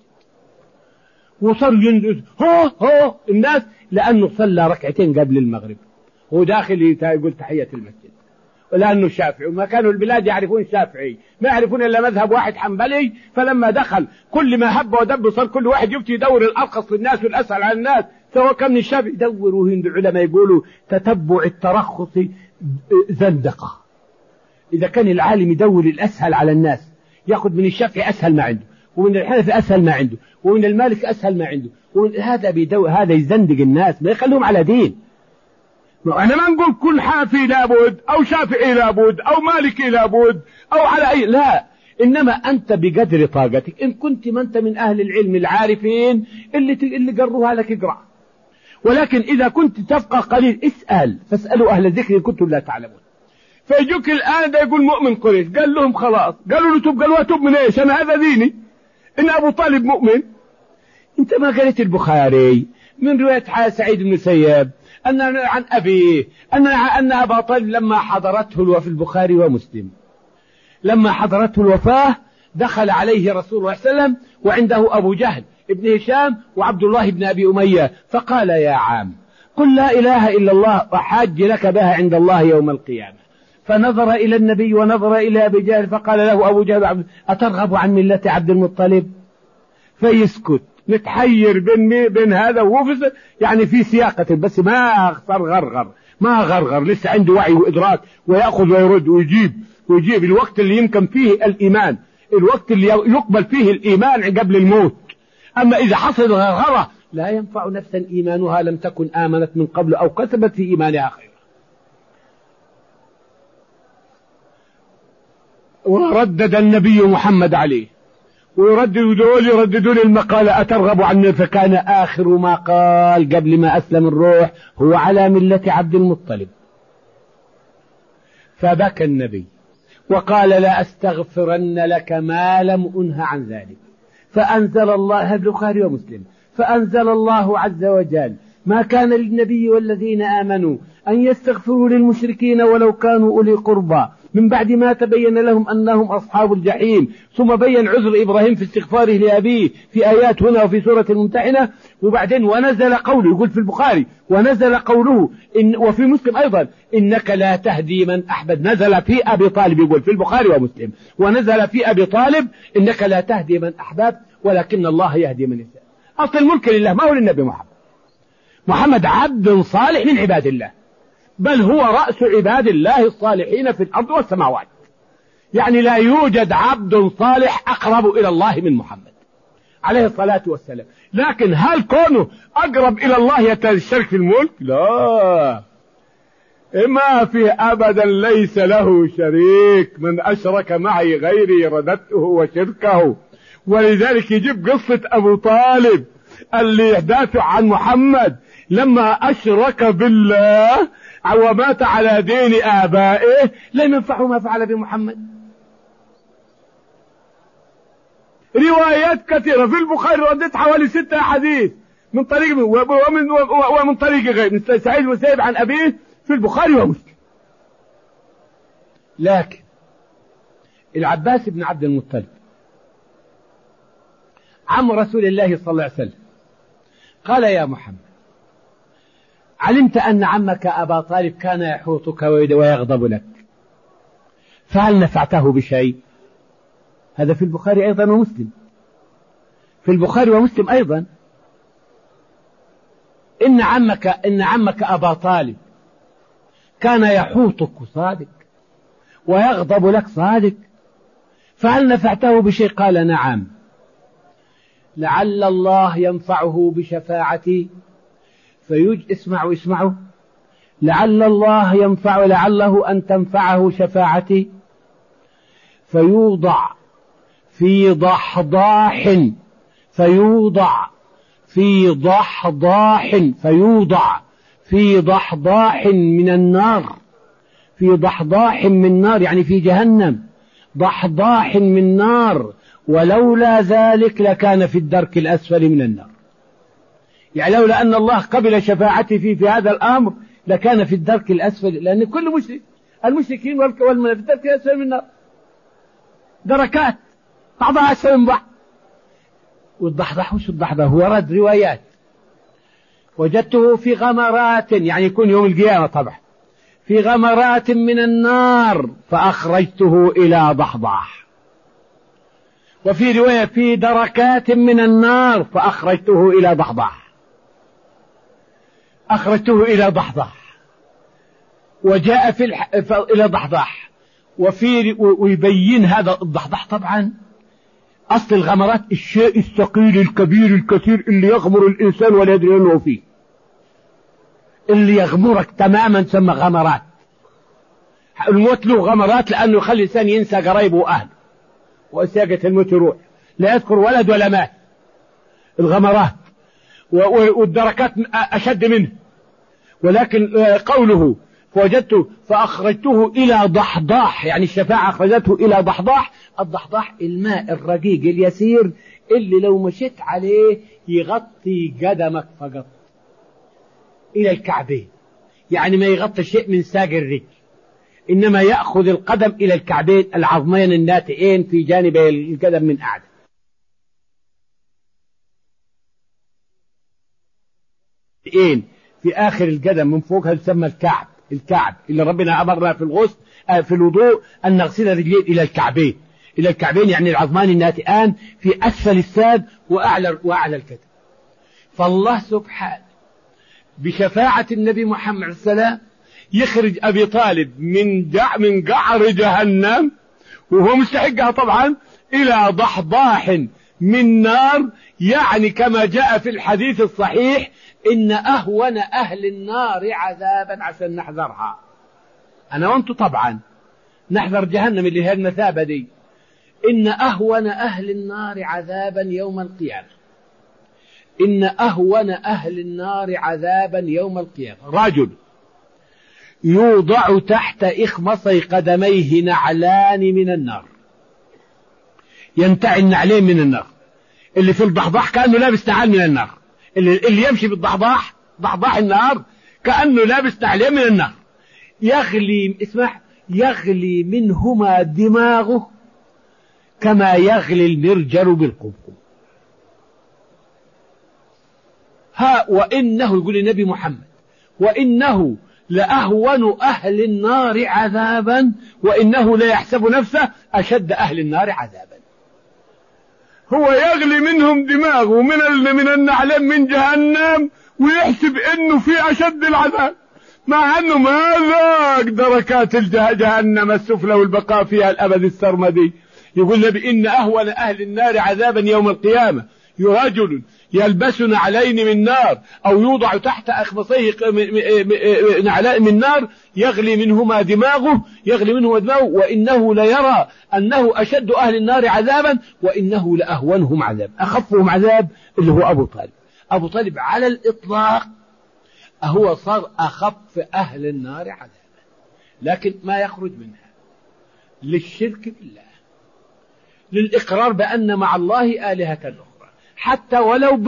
وصلوا ينزل هو الناس لأنه صلى ركعتين قبل المغرب، هو داخل يقول تحية المسجد، ولأنه شافعي وما كانوا البلاد يعرفون الشافعي، ما يعرفون إلا مذهب واحد حنبلي. فلما دخل كل ما هب ودب صار كل واحد يفتي يدور الأرخص للناس والأسهل على الناس، سواء كان من الشافعي يدوروا. هند العلماء يقولوا تتبع الترخص زندقة، إذا كان العالم يدور الأسهل على الناس يأخذ من الشافعي أسهل ما عنده، ومن الحنفي أسهل ما عنده، ومن المالك أسهل ما عنده، هذا هذا يزندق الناس ما يخليهم على دين. أنا ما نقول كل حنفي لابد أو شافعي لابد أو مالكي لابد أو على أي، لا، إنما أنت بقدر طاقتك. إن كنت ما أنت من أهل العلم العارفين اللي قروها لك اقرأ، ولكن إذا كنت تفقه قليل اسأل، فاسألوا أهل الذكر إن كنتم لا تعلمون. فيجوك الآن ده يقول مؤمن قريش، قال لهم خلاص، قالوا له تب، قالوا تب من إيش؟ أنا هذا ديني، إن أبو طالب مؤمن. أنت ما قرأت البخاري من رواية سعيد بن سياب أن عن أبيه أن أبا طالب لما حضرته الوفاة في البخاري ومسلم، لما حضرته الوفاة دخل عليه رسول الله صلى الله عليه وسلم وعنده أبو جهل ابن هشام وعبد الله بن أبي أمية، فقال يا عام قل لا إله إلا الله وحاج لك بها عند الله يوم القيامة. فنظر إلى النبي ونظر إلى أبي جهل فقال له أبو جهل أترغب عن ملة عبد المطلب؟ فيسكت متحير بين هذا وفز، يعني في سياقة بس ما غرغر لسه عنده وعي وإدراك، ويأخذ ويرد ويجيب الوقت اللي يمكن فيه الإيمان، الوقت اللي يقبل فيه الإيمان قبل الموت. أما إذا حصل غرغرة لا ينفع نفسا إيمانها لم تكن آمنت من قبل أو كسبت في إيمانها خيرا. وردد النبي محمد عليه ويرددون المقال أترغب عني، فكان آخر ما قال قبل ما أسلم الروح هو على ملة عبد المطلب. فبكى النبي وقال لا أستغفرن لك ما لم أنه عن ذلك. فأنزل الله، البخاري ومسلم، فأنزل الله عز وجل: ما كان للنبي والذين آمنوا أن يستغفروا للمشركين ولو كانوا أولي قربى من بعد ما تبين لهم أنهم أصحاب الجحيم. ثم بين عذر إبراهيم في استغفاره لأبيه في آيات هنا وفي سورة الممتحنة. وبعدين ونزل قوله، يقول في البخاري: ونزل قوله وفي مسلم أيضا: إنك لا تهدي من أحببت. نزل في أبي طالب، يقول في البخاري ومسلم: ونزل في أبي طالب: إنك لا تهدي من أحببت ولكن الله يهدي من يشاء. أصل الملك لله، ما هو للنبي محمد. محمد عبد صالح من عباد الله، بل هو رأس عباد الله الصالحين في الأرض والسماوات. يعني لا يوجد عبد صالح أقرب إلى الله من محمد عليه الصلاة والسلام. لكن هل كونه أقرب إلى الله يتشارك في الملك؟ لا، ما في أبدا، ليس له شريك. من أشرك معي غيري رددته وشركه. ولذلك يجيب قصة أبو طالب اللي يدافع عن محمد لما أشرك بالله ومات على دين آبائه، لم ينفعه ما فعل بمحمد. روايات كثيرة في البخاري، ردت حوالي 6 أحاديث من طريق ومن طريق غير، من سعيد المسيب عن أبيه في البخاري ومسلم. لكن العباس بن عبد المطلب عم رسول الله صلى الله عليه وسلم قال: يا محمد، علمت أن عمك أبا طالب كان يحوطك ويغضب لك، فهل نفعته بشيء؟ هذا في البخاري أيضا ومسلم، في البخاري ومسلم أيضا: إن عمك أبا طالب كان يحوطك صادق ويغضب لك صادق، فهل نفعته بشيء؟ قال: نعم، لعل الله ينفعه بشفاعتي اسمعوا لعل الله ينفع، لعله أن تنفعه شفاعتي فيوضع في ضحضاح من النار، في ضحضاح من نار، يعني في جهنم، ضحضاح من نار، ولولا ذلك لكان في الدرك الأسفل من النار. يعني لولا أن الله قبل شفاعتي في هذا الأمر لكان في الدرك الأسفل، لأن كل مشرك، المشركين والمنافقين في الدرك الأسفل من النار، دركات بعضها أسفل من بعض. والضحضاح، وش الضحضاح؟ هو رد روايات: وجدته في غمرات، يعني يكون يوم القيامة طبعا، في غمرات من النار فأخرجته إلى ضحضاح. وفي رواية: في دركات من النار فأخرجته إلى ضحضاح. أخرجته إلى ضحضاح، وجاء إلى ضحضاح. ويبين هذا الضحضاح طبعا أصل الغمرات الشيء الثقيل الكبير الكثير اللي يغمر الإنسان ولا يدري أنه فيه، اللي يغمرك تماما سمى غمرات. الموت له غمرات لأنه يخلي الإنسان ينسى قرايبه وأهله، وساقة الموت يروح لا يذكر ولد ولا مات. الغمرات والدركات أشد منه. ولكن قوله فوجدته فأخرجته إلى ضحضاح، يعني الشفاعة أخرجته إلى ضحضاح. الضحضاح الماء الرقيق اليسير اللي لو مشيت عليه يغطي قدمك فقط إلى الكعبين، يعني ما يغطي شيء من ساق الرجل، إنما يأخذ القدم إلى الكعبين العظمين الناتئين في جانبي القدم من أعلى. في آخر القدم من فوقها يسمى الكعب اللي ربنا أمرنا في الغسل في الوضوء أن نغسل الرجلين إلى الكعبين، يعني العظمان الناتئان في أسفل الساد وأعلى الكتف. فالله سبحانه بشفاعة النبي محمد عليه السلام يخرج أبي طالب من قعر جهنم وهو مستحقها طبعا إلى ضحضاح من نار، يعني كما جاء في الحديث الصحيح: إن أهون أهل النار عذابا، عشان نحذرها أنا وأنتم طبعا نحذر جهنم اللي هي المثابة دي. إن أهون أهل النار عذابا يوم القيامة، إن أهون أهل النار عذابا يوم القيامة رجل يوضع تحت إخمصي قدميه نعلان من النار، ينتعي النعلين من النار. اللي في الضحضاح كأنه لابس نعال من النار، اللي يمشي بالضحضاح ضحضاح النار كأنه لابس نعلين من النار، يغلي منهما دماغه كما يغلي المرجل بالقمقم. وإنه، يقول النبي محمد، وإنه لأهون أهل النار عذابا وإنه لا يحسب نفسه أشد أهل النار عذابا. هو يغلي منهم دماغه من النعلين من جهنم ويحسب إنه في أشد العذاب، مع أنه ما ذاق دركات جهنم السفلى والبقاء فيها الأبد السرمدي. يقول النبي إن أهون أهل النار عذابا يوم القيامة رجل يلبس نعلين من نار أو يوضع تحت أخمصيه نعلين من نار يغلي منهما دماغه وإنه ليرى أنه أشد أهل النار عذابا وإنه لأهونهم عذاب. أخفهم عذاب اللي هو أبو طالب على الإطلاق هو صار أخف أهل النار عذابا، لكن ما يخرج منها للشرك بالله، للإقرار بأن مع الله آلهة أخرى، حتى ولو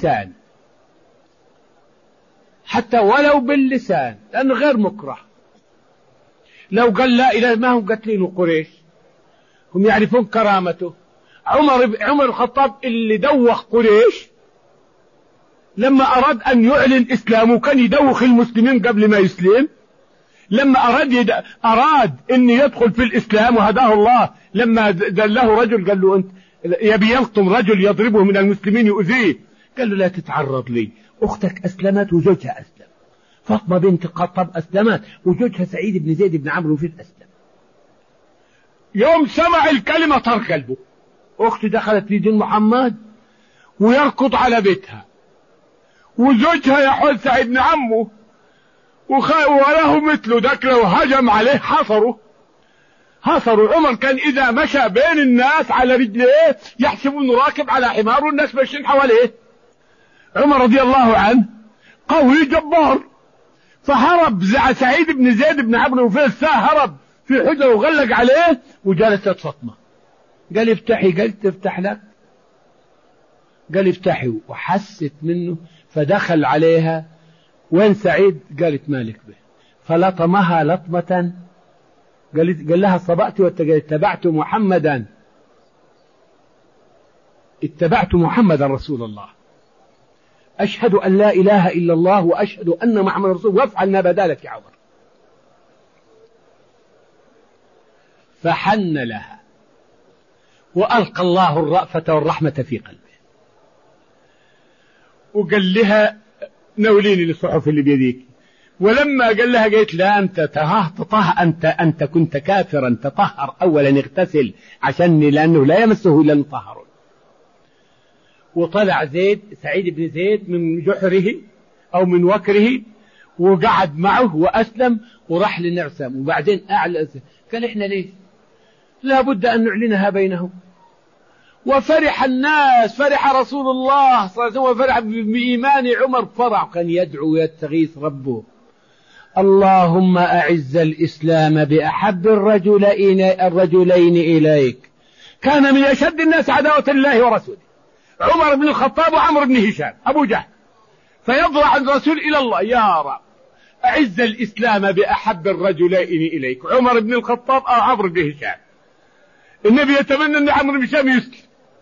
باللسان لأنه غير مكره. لو قال لا إله، ما هم قتلين قريش، هم يعرفون كرامته. عمر الخطاب اللي دوخ قريش لما أراد أن يعلن إسلامه كان يدوخ المسلمين قبل ما يسلم. لما أراد أن يدخل في الإسلام وهداه الله، لما دله رجل قال له أنت يبي يلطم رجل يضربه من المسلمين يؤذيه، قال له لا تتعرض لي، أختك أسلمت وزوجها أسلم، فاطمة بنت الخطاب أسلمت وزوجها سعيد بن زيد بن عمرو بن أسلم. يوم سمع الكلمة طر قلبه، أختي دخلت في دين محمد ويركض على بيتها، وزوجها يحول سعيد بن عمه وله مثله ذاك لو هجم عليه حصروا. عمر كان إذا مشى بين الناس على رجليه يحسب انه راكب على حمار والناس ماشيين حواليه. عمر رضي الله عنه قوي جبار، فهرب سعيد بن زيد بن عمرو بن هرب في حجره وغلق عليه وجلست فاطمة. قال افتحي، قالت تفتح لك، قال افتحي، وحست منه فدخل عليها. وين سعيد؟ قالت مالك به، فلطمها لطمة. قال لها صبأت اتبعت محمدا رسول الله، أشهد أن لا إله إلا الله وأشهد أن محمد رسول الله، وافعل ما بدا لك يا عمر. فحن لها وألقى الله الرأفة والرحمة في قلبه وقال لها نوليني للصحف اللي بيديك. ولما قال لها قالت لا أنت كنت كافرا، تطهر أولا، اغتسل عشان لأنه لا يمسه إلا المطهرون. وطلع سعيد بن زيد من جحره أو من وكره وقعد معه وأسلم وراح للنعسام. وبعدين قال إحنا ليه لابد أن نعلنها بينهم. وفرح الناس، فرح رسول الله صلى الله عليه وسلم، وفرح بإيمان عمر، فرح كان يدعو ويستغيث ربه اللهم أعز الإسلام بأحب الرجلين إليك. كان من أشد الناس عداوة الله ورسوله عمر بن الخطاب وعمر بن هشام أبو جهل، فيضرع الرسول إلى الله يا رب أعز الإسلام بأحب الرجلين إليك، عمر بن الخطاب أو عمرو بن هشام. النبي يتمنى أن عمرو بن هشام يسلم،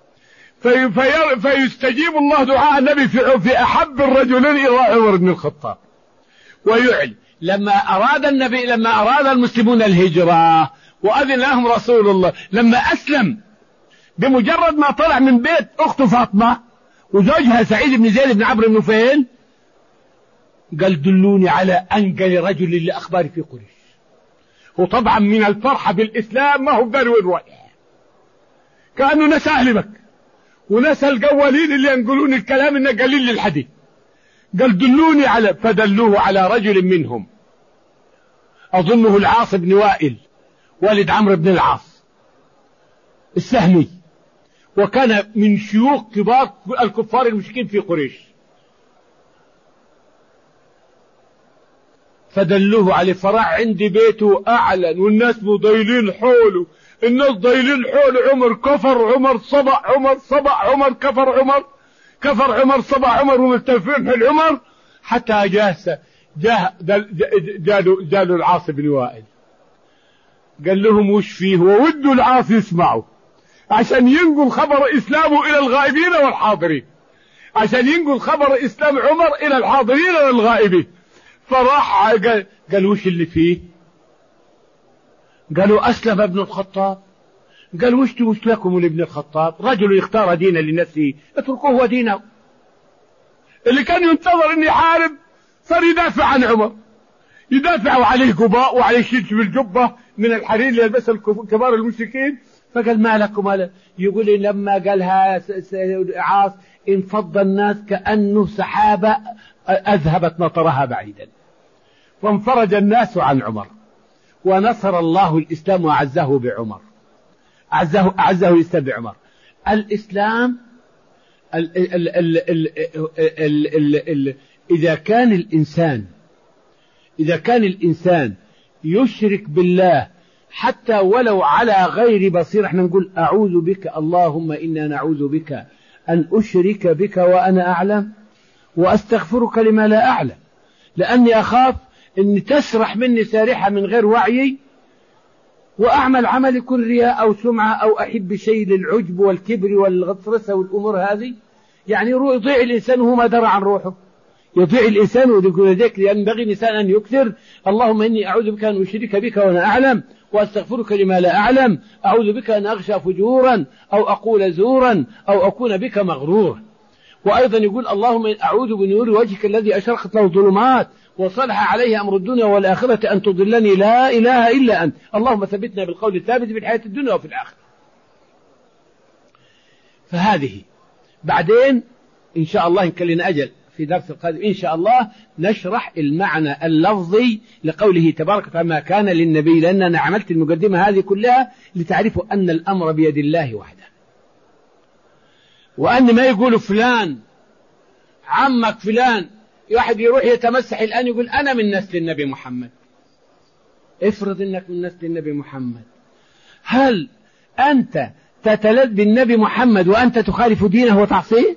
فيستجيب الله دعاء النبي في أحب الرجلين إلى عمر بن الخطاب ويعلن. لما أراد المسلمون الهجرة وأذن لهم رسول الله، لما أسلم بمجرد ما طلع من بيت أخته فاطمة وزوجها سعيد بن زيد بن عمرو بن نفيل، قال دلوني على أنقل رجل لأخبار في قريش. وطبعا من الفرحة بالإسلام ما هو بدار وين رايح، كأنه نسى أهل مكة ونسى القوالين اللي ينقلون الكلام إنه قليل للحديث. قال دلوني فدلوه على رجل منهم أظنه العاص بن وائل والد عمرو بن العاص السهمي، وكان من شيوخ كبار الكفار المشركين في قريش. فدلوه عليه، فراح عندي بيته أعلن والناس مضيلين حوله الناس ضايلين حول عمر، كفر عمر، صبع عمر، صبع عمر، كفر عمر، كفر عمر، صبع عمر، وملتفين حول عمر، حتى جالوا العاص بن وائل، قال لهم وش فيه، وودوا العاص يسمعوا عشان ينقل خبر إسلامه إلى الغائبين والحاضرين، عشان ينقل خبر إسلام عمر إلى الحاضرين والغائبين. فراح قال وش اللي فيه؟ قالوا أسلم ابن الخطاب. قال وش لكم لابن الخطاب؟ رجل يختار دينا لنفسه، اتركوه ودينه. اللي كان ينتظر ان يحارب صار يدافع عن عمر، يدافع عليه قباء وعليه شلش بالجبة من الحرير اللي يلبسها كبار المشركين. فقال ما لكم؟ يقول لما قالها عاص انفض الناس كأنه سحابة أذهبت مطرها بعيدا، وانفرج الناس عن عمر، ونصر الله الإسلام وأعزه بعمر، أعزه الإسلام بعمر. الإسلام إذا كان الإنسان يشرك بالله حتى ولو على غير بصير، احنا نقول أعوذ بك اللهم إنا نعوذ بك أن أشرك بك وأنا أعلم، وأستغفرك لما لا أعلم، لأني أخاف أن تسرح مني سارحة من غير وعي، وأعمل عمل يكون رياء أو سمعة أو أحب شيء للعجب والكبر والغطرسة والأمور هذه. يعني يضيع الإنسان وهو ما درى عن روحه، يضيع الإنسان. وذلك ينبغي الإنسان أن يكثر اللهم إني أعوذ بك أن أشرك بك وأنا أعلم، وأستغفرك لما لا أعلم، أعوذ بك أن أغشى فجورا أو أقول زورا أو أكون بك مغرورا. وأيضا يقول اللهم أعوذ بنور وجهك الذي أشرقت له الظلمات وصلح عليه أمر الدنيا والآخرة أن تضلني لا إله إلا أنت، اللهم ثبتنا بالقول الثابت في الحياة الدنيا وفي الآخرة. فهذه بعدين إن شاء الله إن كان لنا أجل في درس القادم إن شاء الله نشرح المعنى اللفظي لقوله تبارك وتعالى ما كان للنبي، لأن أنا عملت المقدمة هذه كلها لتعرفوا أن الأمر بيد الله وحده، وأن ما يقولوا فلان عمك فلان، واحد يروح يتمسح الآن يقول أنا من نسل النبي محمد. افرض أنك من نسل النبي محمد، هل أنت تتلذ بالنبي محمد وأنت تخالف دينه وتعصيه؟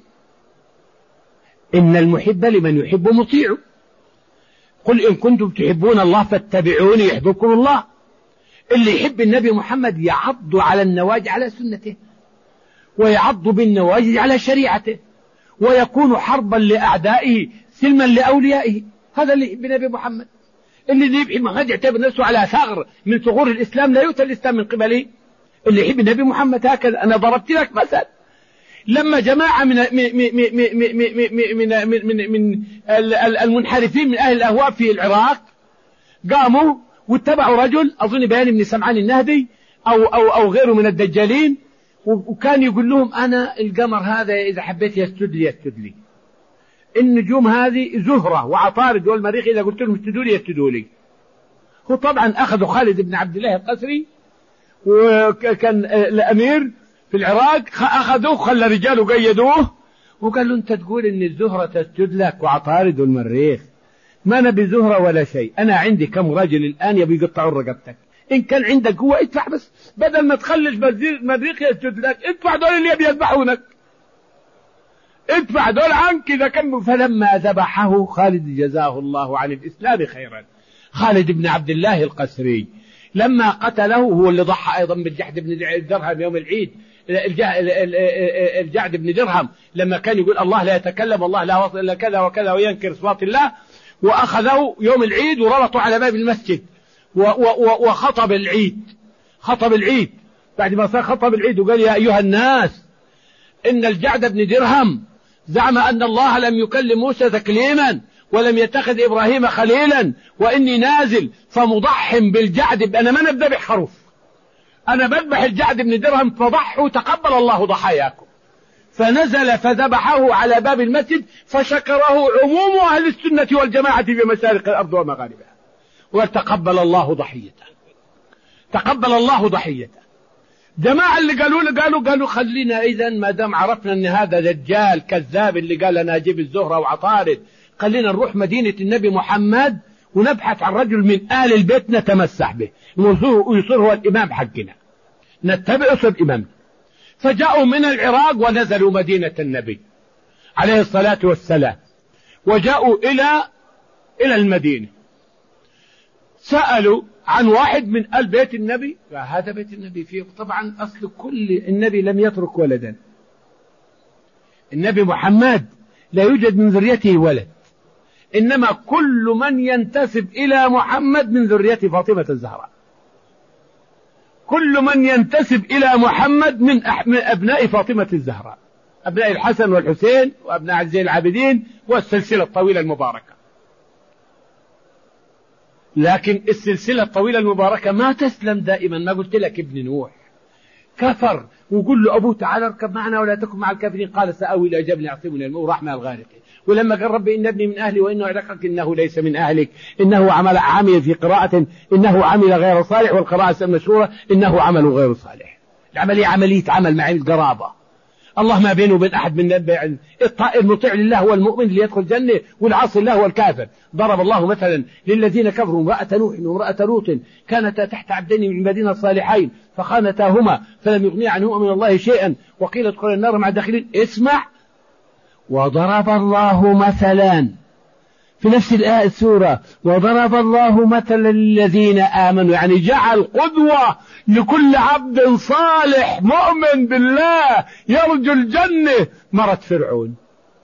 إن المحب لمن يحب مطيع. قل إن كنتم تحبون الله فاتبعوني يحببكم الله. اللي يحب النبي محمد يعض على النواجذ على سنته، ويعض بالنواجذ على شريعته، ويكون حربا لأعدائه سلما لأوليائه. هذا اللي يحب النبي محمد. اللي يحب محمد يعتبر نفسه على ثغر من ثغور الإسلام لا يؤتى الإسلام من قبله. اللي يحب النبي محمد هكذا. أنا ضربت لك مثل، لما جماعة من المنحرفين من أهل الأهواء في العراق قاموا واتبعوا رجل أظن بيان بن سمعان النهدي أو غيره من الدجالين، وكان يقول لهم أنا القمر هذا إذا حبيت يسجد لي يسجد لي، النجوم هذه زهرة وعطارد والمريخ إذا قلت لهم اسجدوا لي يسجدوا لي. هو طبعا أخذوا خالد بن عبد الله القسري وكان الأمير في العراق، أخذوه خلى رجاله قيدوه وقال له أنت تقول إن الزهرة تسجد لك وعطارد والمريخ، ما أنا بزهرة ولا شيء، أنا عندي كم رجل الآن يبي يقطعون رقبتك، إن كان عندك قوة ادفع، بس بدل ما تخلش المريخ يسجد لك ادفع دول اللي يبي يذبحونك، ادفع دول عنك إذا كان. فلما ذبحه خالد جزاه الله عن الإسلام خيرا، خالد بن عبد الله القسري لما قتله هو اللي ضحى أيضا بالجعد بن درهم يوم العيد. الجعد بن درهم لما كان يقول الله لا يتكلم الله لا وصل إلا كذا وكذا وينكر صفات الله، وأخذه يوم العيد وربطوا على باب المسجد وخطب العيد. خطب العيد بعد ما صار خطب العيد وقال يا أيها الناس إن الجعد بن درهم زعم أن الله لم يكلم موسى تكليما ولم يتخذ إبراهيم خليلا، وإني نازل فمضح بالجعد، أنا ما نذبح خروف، أنا بذبح الجعد بن درهم فضحوا تقبل الله ضحاياكم. فنزل فذبحه على باب المسجد فشكره عموم أهل السنة والجماعة في مشارق الأرض ومغاربها، وتقبل الله ضحيته، تقبل الله ضحيته. جماعة اللي قالوا خلينا إذن ما دام عرفنا أن هذا دجال كذاب اللي قال أنا أجيب الزهرة وعطارد، خلينا نروح مدينة النبي محمد ونبحث عن رجل من آل البيت نتمسح به ويصير هو الإمام حقنا، نتبع أسلوب إمامنا. فجاءوا من العراق ونزلوا مدينة النبي عليه الصلاة والسلام، وجاءوا إلى المدينة، سألوا عن واحد من آل بيت النبي، فهذا بيت النبي فيه طبعا أصل كل النبي لم يترك ولدا، النبي محمد لا يوجد من ذريته ولد، إنما كل من ينتسب إلى محمد من ذرية فاطمة الزهراء، كل من ينتسب إلى محمد من أبناء فاطمة الزهراء، أبناء الحسن والحسين وأبناء زين العابدين والسلسلة الطويلة المباركة. لكن السلسلة الطويلة المباركة ما تسلم دائما. ما قلت لك ابن نوح كفر وقل له أبوه تعالى اركب معنا ولا تكن مع الكافرين، قال سأوي إلى جبل يعصمني الماء وراح مع الغارقين. ولما قال ربي إن ابني من أهلي وإنه يعلقك إنه ليس من أهلك، إنه عمل في قراءة إنه عمل غير صالح، والقراءة المشهورة إنه عمل غير صالح. العملية عملية عمل مع القرابة. الله ما بينه وبين أحد من المطيع لله هو المؤمن اللي يدخل الجنة، والعاصي الله هو الكافر. ضرب الله مثلا للذين كفروا امرأة نوح وامرأة لوط كانتا تحت عبدين من عبادنا الصالحين فخانتاهما فلم يغنيا عنهما من الله شيئا وقيل ادخلا النار مع الداخلين. اسمع، وضرب الله مثلا في نفس الآية السورة، وضرب الله مثلا للذين آمنوا، يعني جعل قدوة لكل عبد صالح مؤمن بالله يرجو الجنة. مرت فرعون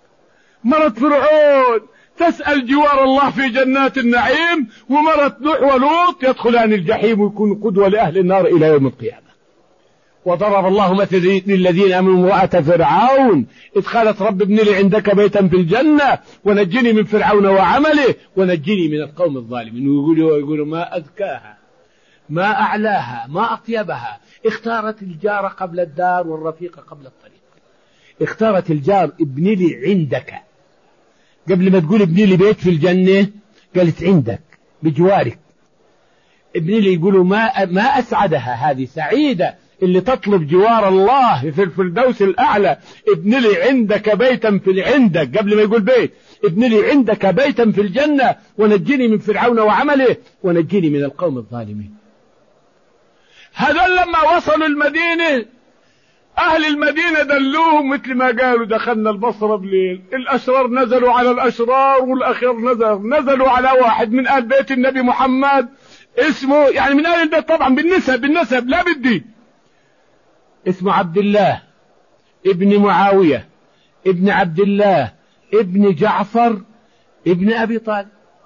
تسأل جوار الله في جنات النعيم، ومرت نوح ولوط يدخلان الجحيم ويكون قدوة لأهل النار إلى يوم القيامة. وضرب الله مثل للذين آمنوا امرأة فرعون إذ قالت رب ابن لي عندك بيتا في الجنة ونجني من فرعون وعمله ونجني من القوم الظالمين. ويقولوا ما أذكاها ما أعلاها ما أطيبها، اختارت الجار قبل الدار والرفيق قبل الطريق. اختارت الجار ابن لي عندك، قبل ما تقول ابن لي بيت في الجنة قالت عندك بجوارك. ابن لي يقولوا ما أسعدها، هذه سعيدة اللي تطلب جوار الله في الفردوس الأعلى. ابن لي عندك بيتا في عندك، قبل ما يقول بيت ابن لي عندك بيتا في الجنة ونجني من فرعون وعمله ونجني من القوم الظالمين. هذول لما وصلوا المدينة أهل المدينة دلوهم مثل ما قالوا دخلنا البصرة بليل. الأشرار نزلوا على الأشرار والأخيار نزلوا على واحد من آل بيت النبي محمد اسمه، يعني من آل البيت طبعا بالنسب لا بالدين، اسمه عبد الله ابن معاوية ابن عبد الله ابن جعفر ابن أبي طالب.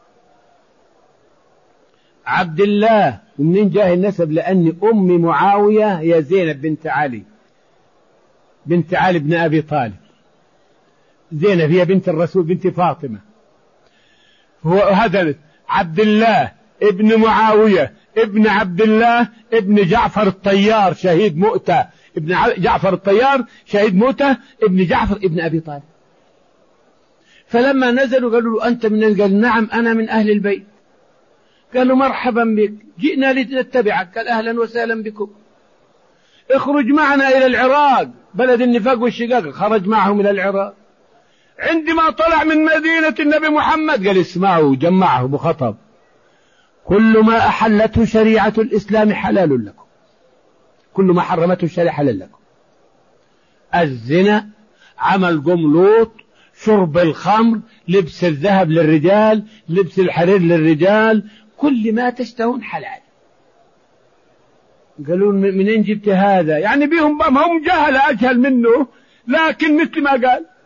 عبد الله ومنين جاه النسب؟ لأن أم معاوية هي زينب بنت علي بن أبي طالب. زينب هي بنت الرسول بنت فاطمة. وهذا عبد الله ابن معاوية ابن عبد الله ابن جعفر الطيار شهيد مؤتة، ابن جعفر الطيار شهيد مؤتة ابن جعفر ابن أبي طالب. فلما نزلوا قالوا له أنت من؟ قال نعم أنا من أهل البيت. قالوا مرحبا بك جئنا لنتبعك. قال أهلا وسهلا بكم، اخرج معنا إلى العراق بلد النفاق والشقاق. خرج معهم إلى العراق. عندما طلع من مدينة النبي محمد قال اسمعوا، جمعهم وخطب: كل ما أحلته شريعة الإسلام حلال لكم، كل ما حرمته الشريعة حلال لكم. الزنا، عمل قوم لوط، شرب الخمر، لبس الذهب للرجال، لبس الحرير للرجال، كل ما تشتهون حلال. قالوا منين جبت هذا؟ يعني بيهم ما هم جهل أجهل منه، لكن مثل ما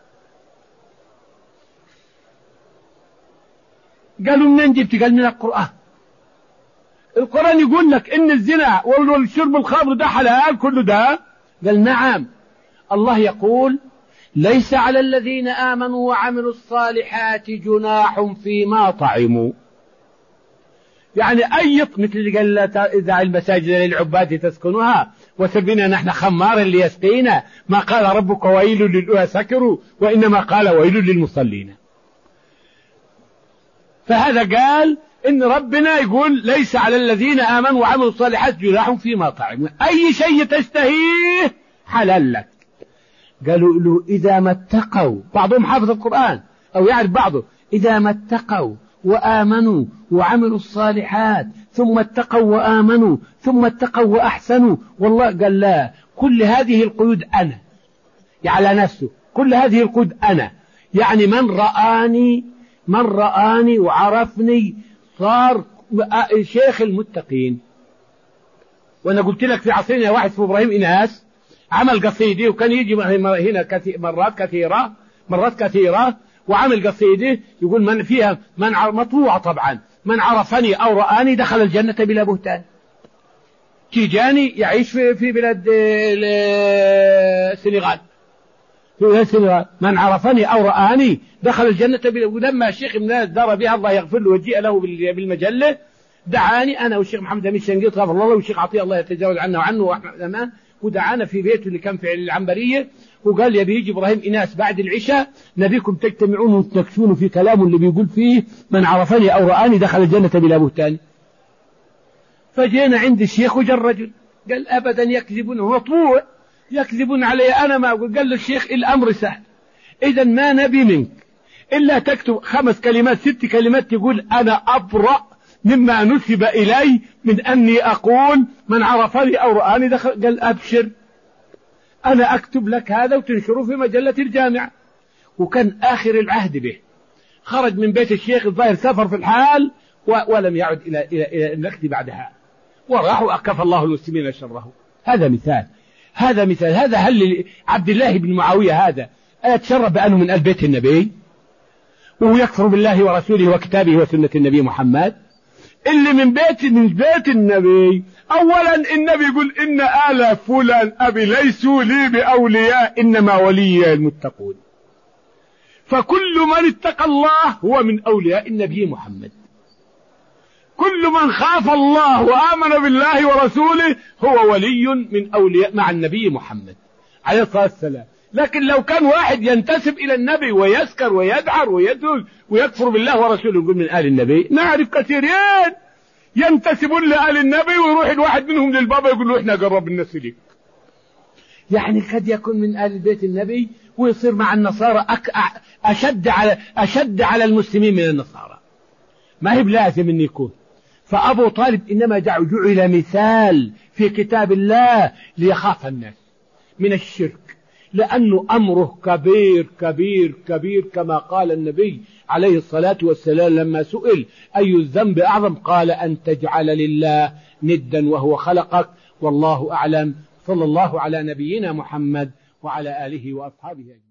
قالوا منين جبت؟ قال من القرآن. القرآن يقول لك إن الزنا والشرب الخمر ده حلال كله ده. قال نعم، الله يقول ليس على الذين آمنوا وعملوا الصالحات جناح فيما طعموا. يعني مثل اللي قال إذا المساجد للعباد تسكنها وسبنا نحن خمار اللي يسقينا، ما قال ربك ويل للأولى سكروا، وإنما قال ويل للمصلين. فهذا قال إن ربنا يقول ليس على الذين آمنوا وعملوا الصالحات جناح فيما طعموا، أي شيء تشتهيه حلال لك. قالوا له إذا ما اتقوا، بعضهم حافظ القرآن أو يعرف بعضه، إذا ما اتقوا وآمنوا وعملوا الصالحات ثم اتقوا وآمنوا ثم اتقوا وأحسنوا. والله قال لا، كل هذه القيود أنا، على نفسه كل هذه القيود أنا، يعني من رآني وعرفني صار شيخ المتقين. وأنا قلت لك في عصرنا واحد اسمه إبراهيم إناس عمل قصيدة، وكان يجي هنا مرات كثيرة وعمل قصيدة يقول من فيها مطبوعة طبعا: من عرفني أو رآني دخل الجنة بلا بهتان. تيجاني يعيش في بلاد السنغال، من عرفني أو رآني دخل الجنة بلا. ولما الشيخ الناس دار بها الله يغفر له وجيء له بالمجلة دعاني أنا والشيخ محمد أمين الشنقيط غفر الله والشيخ عطية الله يتجاوز عنا وعنه وأحمد أمان، ودعانا في بيته اللي كان في العنبرية، وقال يا بيجي إبراهيم إناس بعد العشاء نبيكم تجتمعون وتناقشون في كلام اللي بيقول فيه من عرفني أو رآني دخل الجنة بلا بهتان. فجينا عند الشيخ وجا الرجل قال أبدا يكذبون، هو مطبوع يكذبون علي أنا ما أقول. قال للشيخ الأمر سهل، إذا ما نبي منك إلا تكتب 5 كلمات 6 كلمات تقول أنا أبرأ مما نسب إلي من أني أقول من عرفني أو رآني دخل. قال أبشر أنا أكتب لك هذا وتنشره في مجلة الجامعة. وكان آخر العهد به، خرج من بيت الشيخ الظاهر سافر في الحال ولم يعد إلى النكد بعدها، وراح وأكف الله المسلمين شره. هذا مثال. هذا هل عبد الله بن معاوية هذا أتشرف بأنه من آل بيت النبي ويكفر بالله ورسوله وكتابه وسنة النبي محمد؟ اللي من بيت النبي. أولا النبي يقول إن آل فلان أبي ليسوا لي بأولياء إنما ولي المتقون. فكل من اتقى الله هو من أولياء النبي محمد. كل من خاف الله وآمن بالله ورسوله هو ولي من أولياء مع النبي محمد عليه الصلاة والسلام. لكن لو كان واحد ينتسب إلى النبي ويسكر ويدعر ويدل ويكفر بالله ورسوله يقول من آل النبي، نعرف كثيرين ينتسبون لآل النبي ويروح الواحد منهم للبابا يقول له إحنا قرب الناس ليك. يعني قد يكون من آل بيت النبي ويصير مع النصارى أشد على المسلمين من النصارى. ما هي بلازم أن يكون. فأبو طالب إنما جعل مثال في كتاب الله ليخاف الناس من الشرك، لأنه أمره كبير كبير كبير كما قال النبي عليه الصلاة والسلام لما سئل أي الذنب أعظم قال أن تجعل لله ندا وهو خلقك. والله أعلم. صلى الله على نبينا محمد وعلى آله وأصحابه أجمعين.